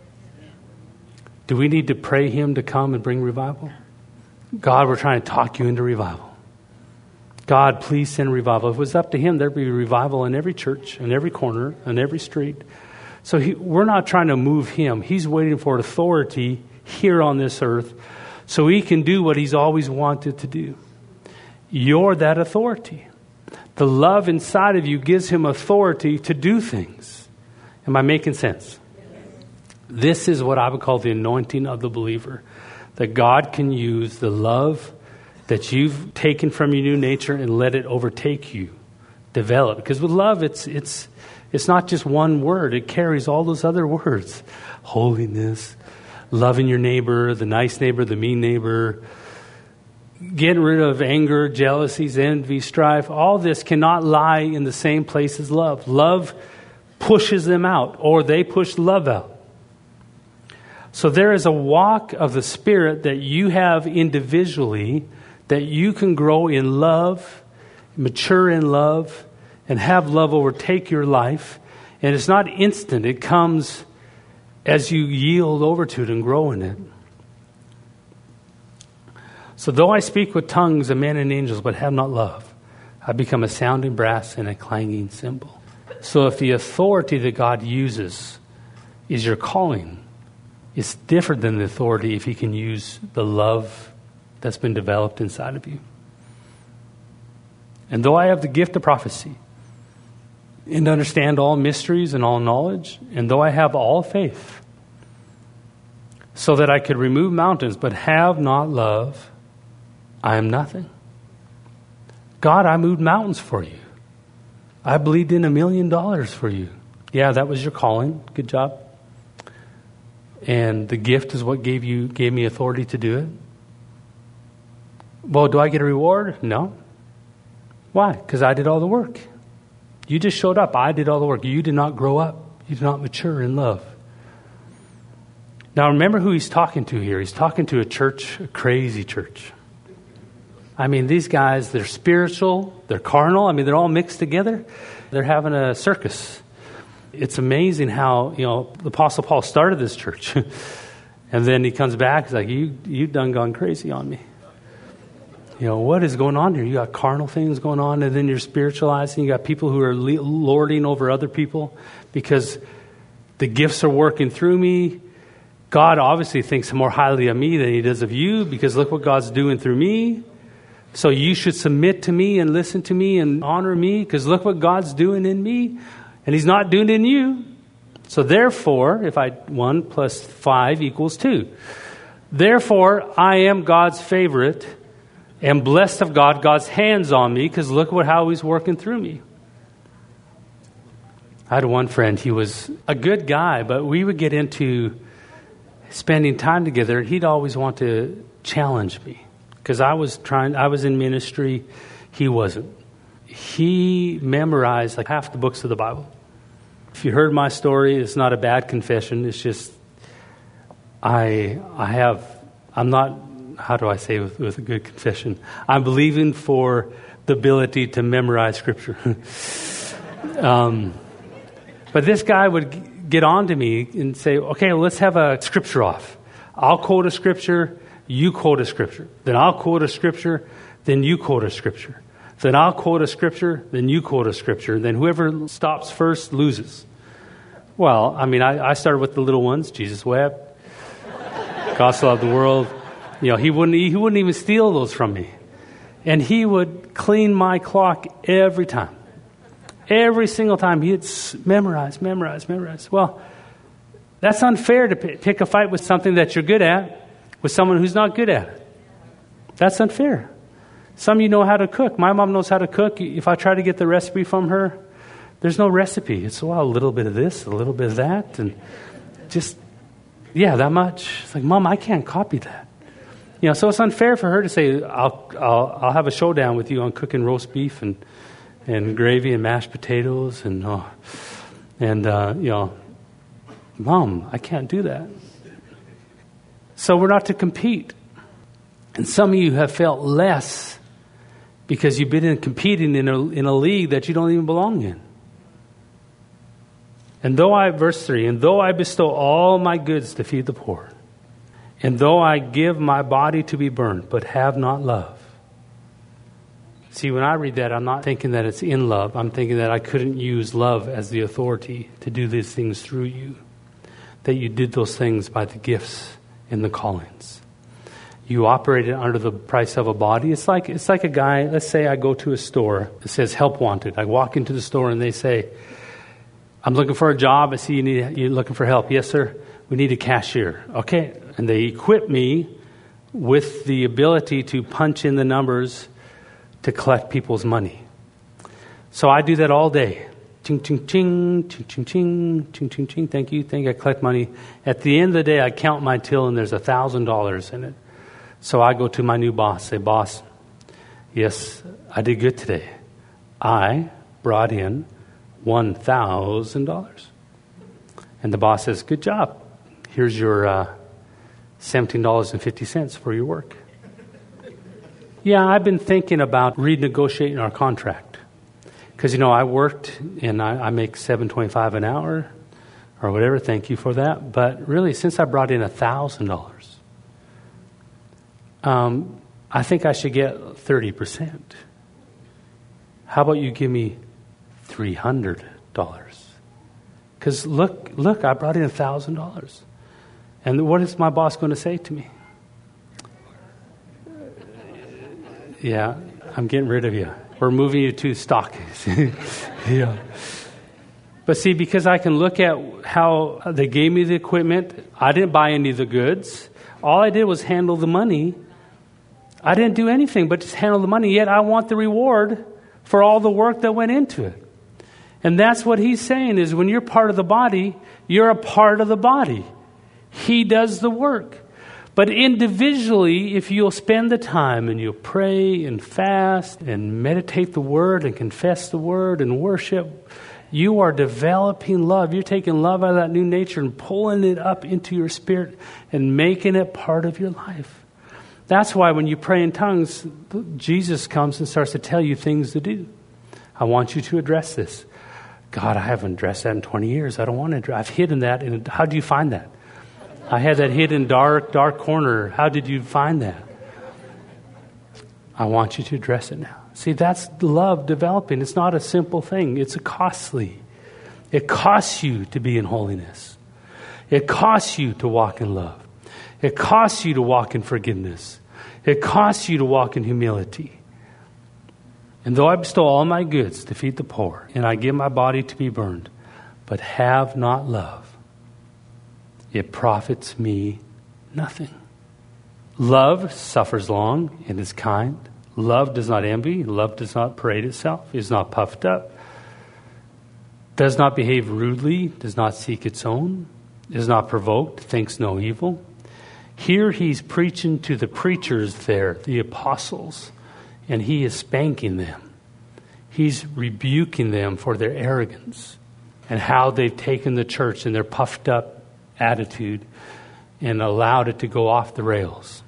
Do we need to pray him to come and bring revival? God, we're trying to talk you into revival. God, please send revival. If it was up to him, there'd be revival in every church, in every corner, on every street. So we're not trying to move him. He's waiting for authority here on this earth so he can do what he's always wanted to do. You're that authority. The love inside of you gives him authority to do things. Am I making sense? This is what I would call the anointing of the believer. That God can use the love that you've taken from your new nature and let it overtake you. Develop. Because with love, it's not just one word. It carries all those other words. Holiness, loving your neighbor, the nice neighbor, the mean neighbor, getting rid of anger, jealousies, envy, strife. All this cannot lie in the same place as love. Love pushes them out, or they push love out. So there is a walk of the Spirit that you have individually that you can grow in love, mature in love, and have love overtake your life. And it's not instant. It comes as you yield over to it and grow in it. So though I speak with tongues of men and angels, but have not love, I become a sounding brass and a clanging cymbal. So if the authority that God uses is your calling, it's different than the authority if he can use the love that's been developed inside of you. And though I have the gift of prophecy and understand all mysteries and all knowledge, and though I have all faith, so that I could remove mountains, but have not love, I am nothing. God, I moved mountains for you. I believed in $1 million for you. Yeah, that was your calling. Good job. And the gift is what gave me authority to do it. Well, do I get a reward? No. Why? Because I did all the work. You just showed up. I did all the work. You did not grow up. You did not mature in love. Now remember who he's talking to here. He's talking to a church, a crazy church. I mean, these guys, they're spiritual, they're carnal. I mean, they're all mixed together. They're having a circus. It's amazing how, the Apostle Paul started this church. And then he comes back, he's like, you done gone crazy on me. What is going on here? You got carnal things going on, and then you're spiritualizing. You got people who are lording over other people because the gifts are working through me. God obviously thinks more highly of me than he does of you because look what God's doing through me. So you should submit to me and listen to me and honor me because look what God's doing in me. And he's not doing it in you. So therefore, 1 + 5 = 2. Therefore, I am God's favorite and blessed of God, God's hands on me, because look how he's working through me. I had one friend, he was a good guy, but we would get into spending time together. He'd always want to challenge me because I was in ministry, he wasn't. He memorized like half the books of the Bible. If you heard my story, it's not a bad confession. It's just, I'm not, how do I say with a good confession? I'm believing for the ability to memorize Scripture. But this guy would get on to me and say, okay, well, let's have a Scripture off. I'll quote a Scripture, you quote a Scripture. Then I'll quote a Scripture, then you quote a Scripture. Then I'll quote a Scripture, then you quote a Scripture. Then whoever stops first loses. Well, I mean, I started with the little ones. Jesus wept. God so loved the world. He wouldn't even steal those from me. And he would clean my clock every time. Every single time he'd memorize. Well, that's unfair to pick a fight with something that you're good at with someone who's not good at it. That's unfair. Some of you know how to cook. My mom knows how to cook. If I try to get the recipe from her, there's no recipe. It's a little bit of this, a little bit of that, and just, that much. It's like, Mom, I can't copy that. So it's unfair for her to say, I'll have a showdown with you on cooking roast beef and gravy and mashed potatoes Mom, I can't do that. So we're not to compete. And some of you have felt less because you've been competing in a league that you don't even belong in. And verse 3, and though I bestow all my goods to feed the poor, and though I give my body to be burned, but have not love. See, when I read that, I'm not thinking that it's in love. I'm thinking that I couldn't use love as the authority to do these things through you. That you did those things by the gifts and the callings. You operated under the price of a body. It's like a guy, let's say I go to a store that says help wanted. I walk into the store and they say, I'm looking for a job. I see you're looking for help. Yes, sir. We need a cashier. Okay. And they equip me with the ability to punch in the numbers to collect people's money. So I do that all day. Ching, ching, ching, ching, ching, ching, ching, ching, ching. Thank you. I collect money. At the end of the day, I count my till and there's $1,000 in it. So I go to my new boss, say, boss, yes, I did good today. I brought in $1,000. And the boss says, good job. Here's your $17.50 for your work. Yeah, I've been thinking about renegotiating our contract. Because, I worked and I make $7.25 an hour or whatever. Thank you for that. But really, since I brought in $1,000, I think I should get 30%. How about you give me $300? Because look, I brought in $1,000. And what is my boss going to say to me? Yeah, I'm getting rid of you. We're moving you to stock. Yeah. But see, because I can look at how they gave me the equipment, I didn't buy any of the goods. All I did was handle the money. I didn't do anything but just handle the money, yet I want the reward for all the work that went into it. And that's what he's saying is when you're part of the body, you're a part of the body. He does the work. But individually, if you'll spend the time and you'll pray and fast and meditate the Word and confess the Word and worship, you are developing love. You're taking love out of that new nature and pulling it up into your spirit and making it part of your life. That's why when you pray in tongues, Jesus comes and starts to tell you things to do. I want you to address this. God, I haven't addressed that in 20 years. I don't want to address. I've hidden that. How do you find that? I had that hidden dark corner. How did you find that? I want you to address it now. See, that's love developing. It's not a simple thing. It's costly. It costs you to be in holiness. It costs you to walk in love. It costs you to walk in forgiveness. It costs you to walk in humility. And though I bestow all my goods to feed the poor, and I give my body to be burned, but have not love, it profits me nothing. Love suffers long and is kind. Love does not envy. Love does not parade itself, is not puffed up, does not behave rudely, does not seek its own, is not provoked, thinks no evil. Here he's preaching to the preachers there, the apostles, and he is spanking them. He's rebuking them for their arrogance and how they've taken the church and their puffed up attitude and allowed it to go off the rails.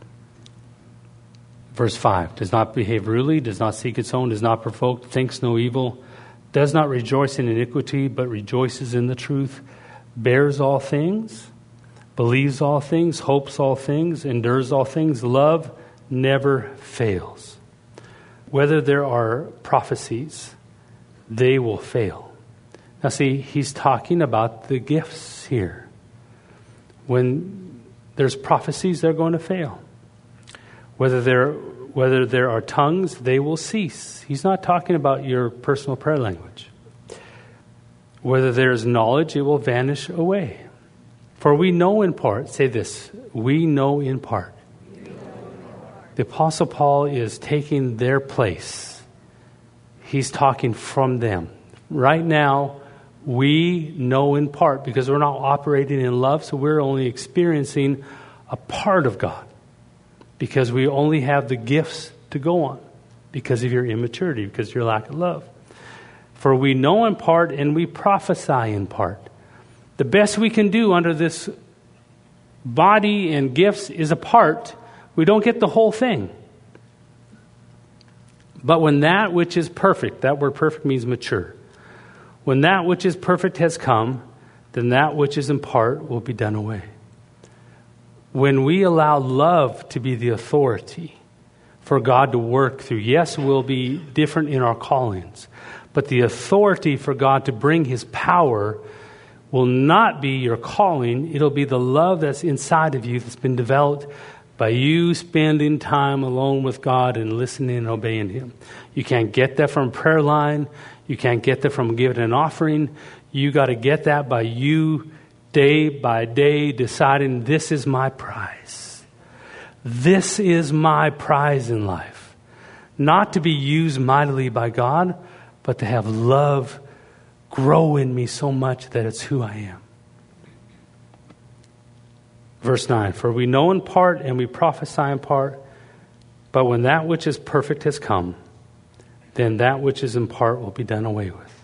Verse 5, does not behave rudely, does not seek its own, does not provoke, thinks no evil, does not rejoice in iniquity, but rejoices in the truth, bears all things, believes all things, hopes all things, endures all things. Love never fails. Whether there are prophecies, they will fail. Now see, he's talking about the gifts here. When there's prophecies, they're going to fail. Whether there are tongues, they will cease. He's not talking about your personal prayer language. Whether there is knowledge, it will vanish away. For we know in part. Say this, we know in part. The Apostle Paul is taking their place. He's talking from them. Right now, we know in part because we're not operating in love, so we're only experiencing a part of God because we only have the gifts to go on because of your immaturity, because of your lack of love. For we know in part and we prophesy in part. The best we can do under this body and gifts is a part. We don't get the whole thing. But when that which is perfect, that word perfect means mature. When that which is perfect has come, then that which is in part will be done away. When we allow love to be the authority for God to work through, yes, we'll be different in our callings, but the authority for God to bring His power will not be your calling. It'll be the love that's inside of you that's been developed by you spending time alone with God and listening and obeying Him. You can't get that from a prayer line. You can't get that from giving an offering. You got to get that by you day by day deciding, this is my prize. This is my prize in life. Not to be used mightily by God, but to have love grow in me so much that it's who I am. Verse 9, for we know in part and we prophesy in part, but when that which is perfect has come, then that which is in part will be done away with.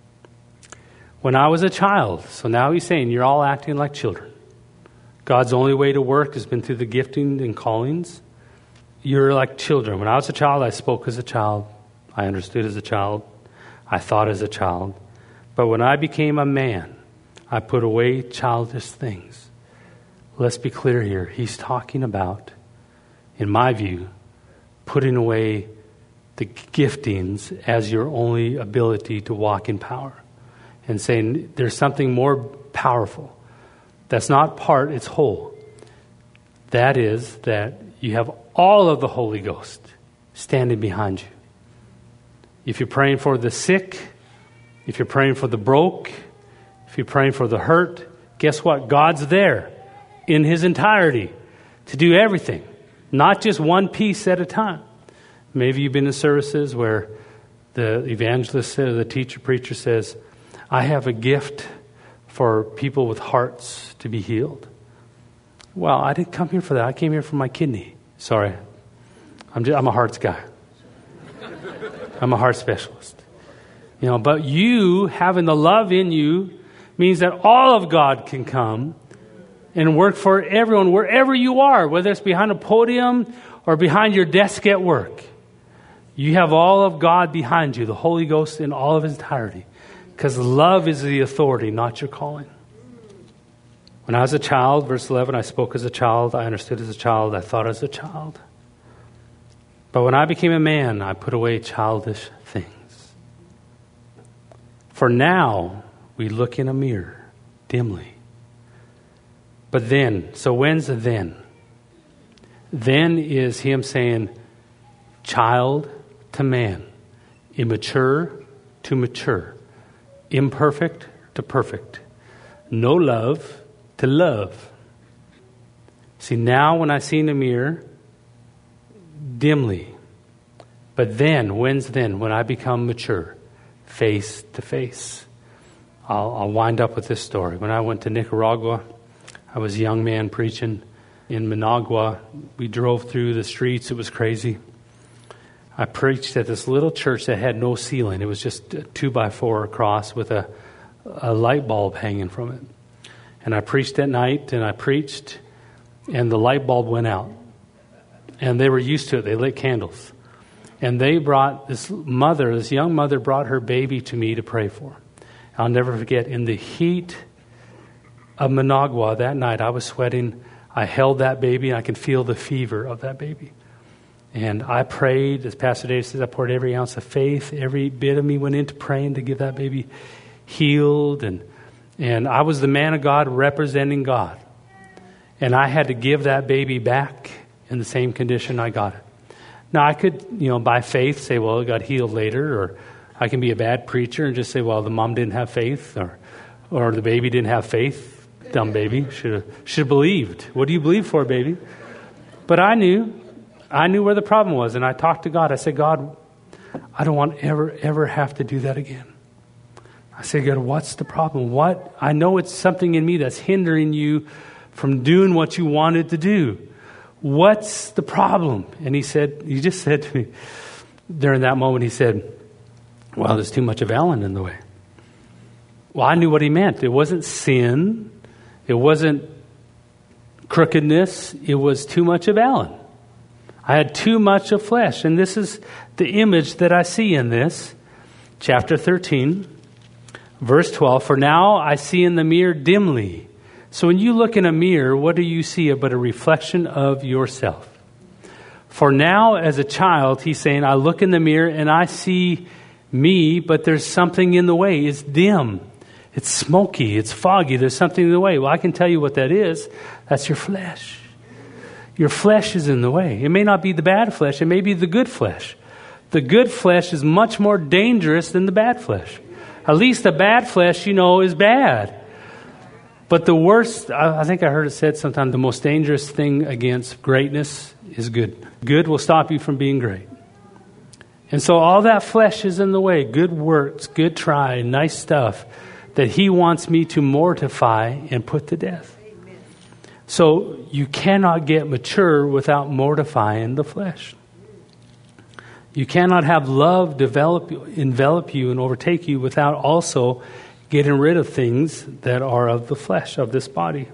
When I was a child, so now he's saying you're all acting like children. God's only way to work has been through the gifting and callings. You're like children. When I was a child, I spoke as a child. I understood as a child. I thought as a child. But when I became a man, I put away childish things. Let's be clear here. He's talking about, in my view, putting away the giftings as your only ability to walk in power. And saying there's something more powerful. That's not part, it's whole. That is that you have all of the Holy Ghost standing behind you. If you're praying for the sick, if you're praying for the broke, if you're praying for the hurt, guess what? God's there in His entirety to do everything, not just one piece at a time. Maybe you've been in services where the evangelist or the teacher, preacher says, I have a gift for people with hearts to be healed. Well, I didn't come here for that. I came here for my kidney. Sorry. I'm a hearts guy. I'm a heart specialist. But you having the love in you means that all of God can come and work for everyone, wherever you are, whether it's behind a podium or behind your desk at work. You have all of God behind you, the Holy Ghost in all of His entirety. Because love is the authority, not your calling. When I was a child, verse 11, I spoke as a child, I understood as a child, I thought as a child. But when I became a man, I put away childish things. For now, we look in a mirror, dimly. But then, so when's the then? Then is Him saying, child to man, immature to mature. Imperfect to perfect. No love to love. See, now when I see in the mirror, dimly. But then, when's then? When I become mature, face to face. I'll wind up with this story. When I went to Nicaragua, I was a young man preaching in Managua. We drove through the streets. It was crazy. I preached at this little church that had no ceiling. It was just a 2x4 across with a light bulb hanging from it. And I preached at night, and and the light bulb went out. And they were used to it. They lit candles. And they brought this young mother brought her baby to me to pray for. I'll never forget, in the heat of Managua that night, I was sweating. I held that baby, and I could feel the fever of that baby. And I prayed, as Pastor Dave says, I poured every ounce of faith. Every bit of me went into praying to get that baby healed. And I was the man of God representing God. And I had to give that baby back in the same condition I got it. Now, I could, by faith say, well, it got healed later. Or I can be a bad preacher and just say, well, the mom didn't have faith. Or the baby didn't have faith. Dumb baby. Should have believed. What do you believe for, baby? But I knew where the problem was, and I talked to God. I said, God, I don't want to ever have to do that again. I said, God, what's the problem? I know it's something in me that's hindering you from doing what you wanted to do. What's the problem? And he just said to me, during that moment, he said, well, there's too much of Alan in the way. Well, I knew what he meant. It wasn't sin. It wasn't crookedness. It was too much of Alan. I had too much of flesh. And this is the image that I see in this. Chapter 13, verse 12. For now I see in the mirror dimly. So when you look in a mirror, what do you see but a reflection of yourself? For now, as a child, he's saying, I look in the mirror and I see me, but there's something in the way. It's dim. It's smoky. It's foggy. There's something in the way. Well, I can tell you what that is. That's your flesh. Your flesh is in the way. It may not be the bad flesh. It may be the good flesh. The good flesh is much more dangerous than the bad flesh. At least the bad flesh, is bad. But the worst, I think I heard it said sometime, the most dangerous thing against greatness is good. Good will stop you from being great. And so all that flesh is in the way. Good works, good try, nice stuff that he wants me to mortify and put to death. Amen. So you cannot get mature without mortifying the flesh. You cannot have love envelop you and overtake you without also getting rid of things that are of the flesh, of this body.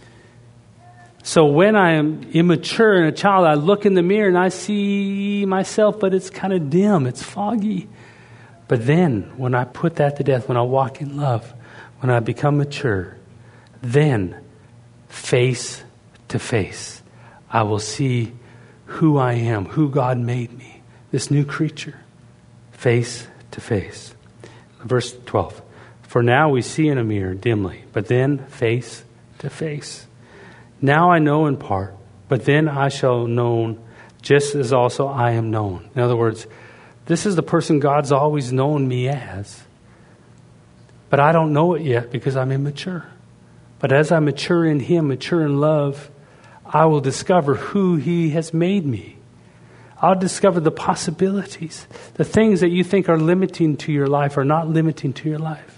So when I am immature and a child, I look in the mirror and I see myself, but it's kind of dim, it's foggy. But then when I put that to death, when I walk in love, when I become mature, then face to face, I will see who I am, who God made me, this new creature, face to face. Verse 12. For now we see in a mirror dimly, but then face to face. Now I know in part, but then I shall know just as also I am known. In other words, this is the person God's always known me as. But I don't know it yet because I'm immature. But as I mature in him, mature in love, I will discover who he has made me. I'll discover the possibilities. The things that you think are limiting to your life are not limiting to your life.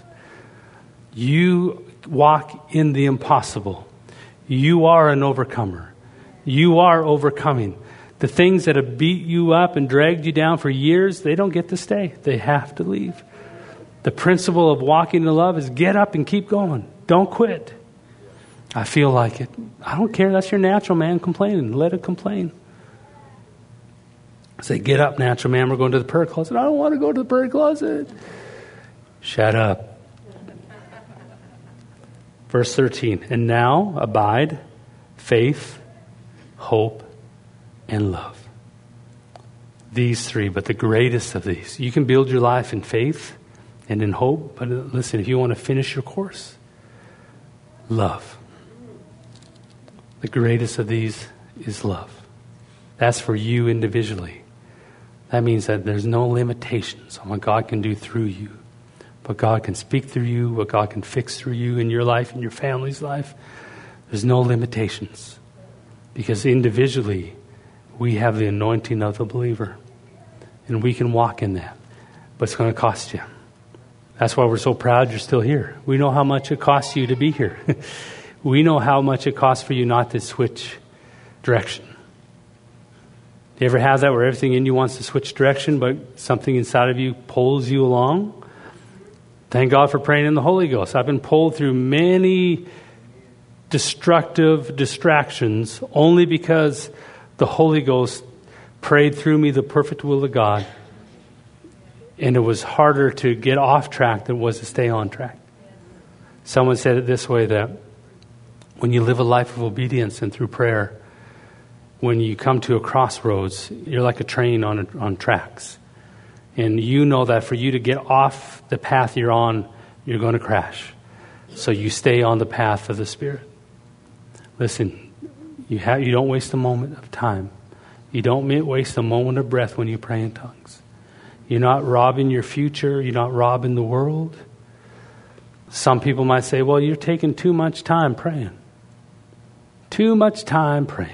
You walk in the impossible. You are an overcomer. You are overcoming. The things that have beat you up and dragged you down for years, they don't get to stay. They have to leave. The principle of walking in love is get up and keep going. Don't quit. I feel like it. I don't care. That's your natural man complaining. Let it complain. Say, get up, natural man. We're going to the prayer closet. I don't want to go to the prayer closet. Shut up. Verse 13, and now abide faith, hope, and love. These three, but the greatest of these. You can build your life in faith and in hope, but listen, if you want to finish your course, love. The greatest of these is love. That's for you individually. That means that there's no limitations on what God can do through you. What God can speak through you, what God can fix through you in your life, in your family's life. There's no limitations. Because individually, we have the anointing of the believer. And we can walk in that. But it's going to cost you. That's why we're so proud you're still here. We know how much it costs you to be here. We know how much it costs for you not to switch direction. Do you ever have that where everything in you wants to switch direction, but something inside of you pulls you along? Thank God for praying in the Holy Ghost. I've been pulled through many destructive distractions only because the Holy Ghost prayed through me the perfect will of God. And it was harder to get off track than it was to stay on track. Someone said it this way, that when you live a life of obedience and through prayer, when you come to a crossroads, you're like a train on tracks. And you know that for you to get off the path you're on, you're going to crash. So you stay on the path of the Spirit. Listen, you don't waste a moment of time. You don't waste a moment of breath when you pray in tongues. You're not robbing your future. You're not robbing the world. Some people might say, well, you're taking too much time praying. Too much time praying.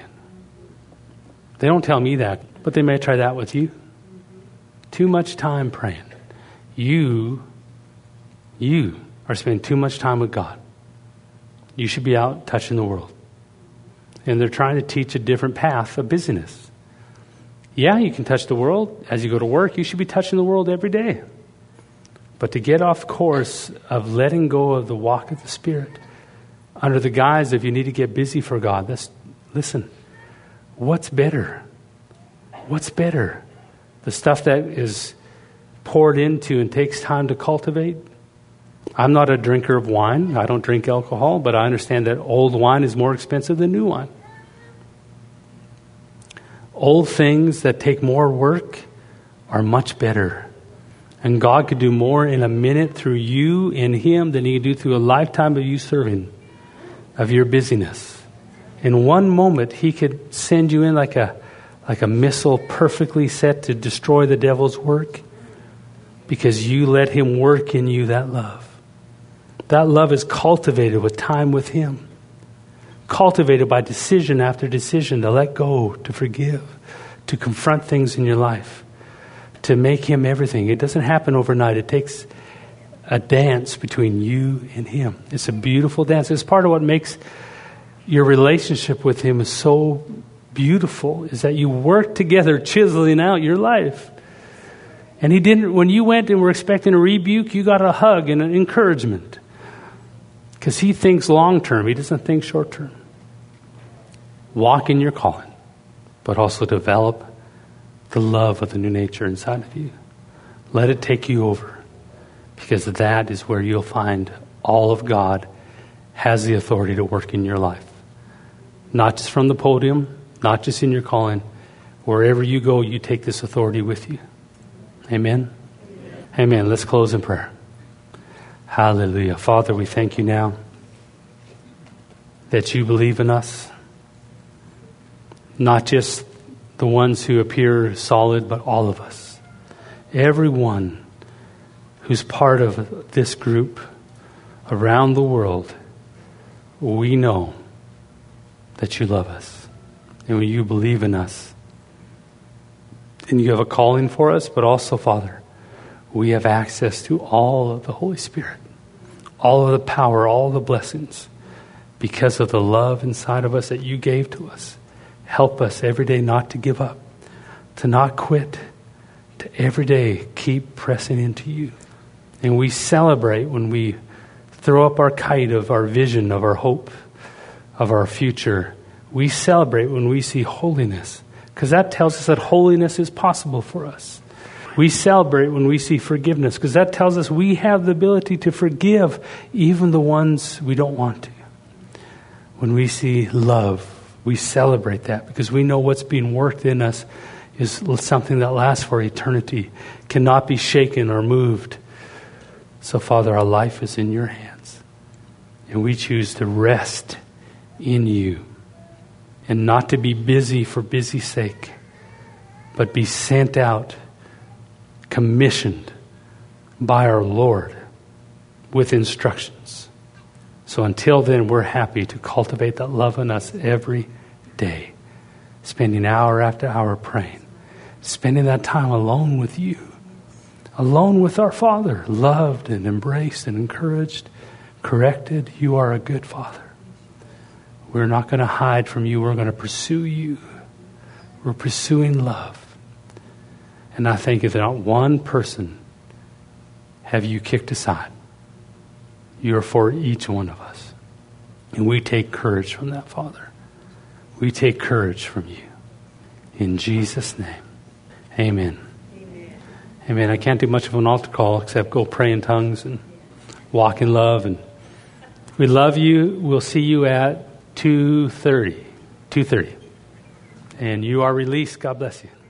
They don't tell me that, but they may try that with you. Too much time praying. You are spending too much time with God. You should be out touching the world. And they're trying to teach a different path of busyness. Yeah, you can touch the world. As you go to work, you should be touching the world every day. But to get off course of letting go of the walk of the Spirit under the guise of you need to get busy for God, listen, what's better? What's better? The stuff that is poured into and takes time to cultivate? I'm not a drinker of wine. I don't drink alcohol, but I understand that old wine is more expensive than new wine. Old things that take more work are much better. And God could do more in a minute through you and Him than He could do through a lifetime of you serving, of your busyness. In one moment, He could send you in like a missile perfectly set to destroy the devil's work because you let Him work in you that love. That love is cultivated with time with Him. Cultivated by decision after decision to let go, to forgive, to confront things in your life, to make Him everything. It doesn't happen overnight. It takes a dance between you and Him. It's a beautiful dance. It's part of what makes your relationship with Him so beautiful, is that you work together chiseling out your life. And He didn't, when you went and were expecting a rebuke, you got a hug and an encouragement. Because He thinks long term. He doesn't think short term. Walk in your calling, but also develop the love of the new nature inside of you. Let it take you over, because that is where you'll find all of God has the authority to work in your life. Not just from the podium, not just in your calling. Wherever you go, you take this authority with you. Amen? Amen. Let's close in prayer. Hallelujah. Father, we thank you now that you believe in us. Not just the ones who appear solid, but all of us. Everyone who's part of this group around the world, we know that you love us. And when you believe in us, and you have a calling for us, but also, Father, we have access to all of the Holy Spirit, all of the power, all the blessings, because of the love inside of us that you gave to us. Help us every day not to give up, to not quit, to every day keep pressing into you. And we celebrate when we throw up our kite of our vision, of our hope, of our future. We celebrate when we see holiness, because that tells us that holiness is possible for us. We celebrate when we see forgiveness, because that tells us we have the ability to forgive even the ones we don't want to. When we see love, we celebrate that, because we know what's being worked in us is something that lasts for eternity, cannot be shaken or moved. So, Father, our life is in your hands, and we choose to rest in you and not to be busy for busy's sake, but be sent out, commissioned by our Lord with instructions. So until then, we're happy to cultivate that love in us every day, spending hour after hour praying, spending that time alone with you, alone with our Father, loved and embraced and encouraged, corrected. You are a good Father. We're not going to hide from you. We're going to pursue you. We're pursuing love. And I thank you that not one person have you kicked aside. You are for each one of us. And we take courage from that, Father. We take courage from you. In Jesus' name, amen. Amen. Amen. I can't do much of an altar call except go pray in tongues and walk in love. And we love you. We'll see you at 2:30. And you are released. God bless you.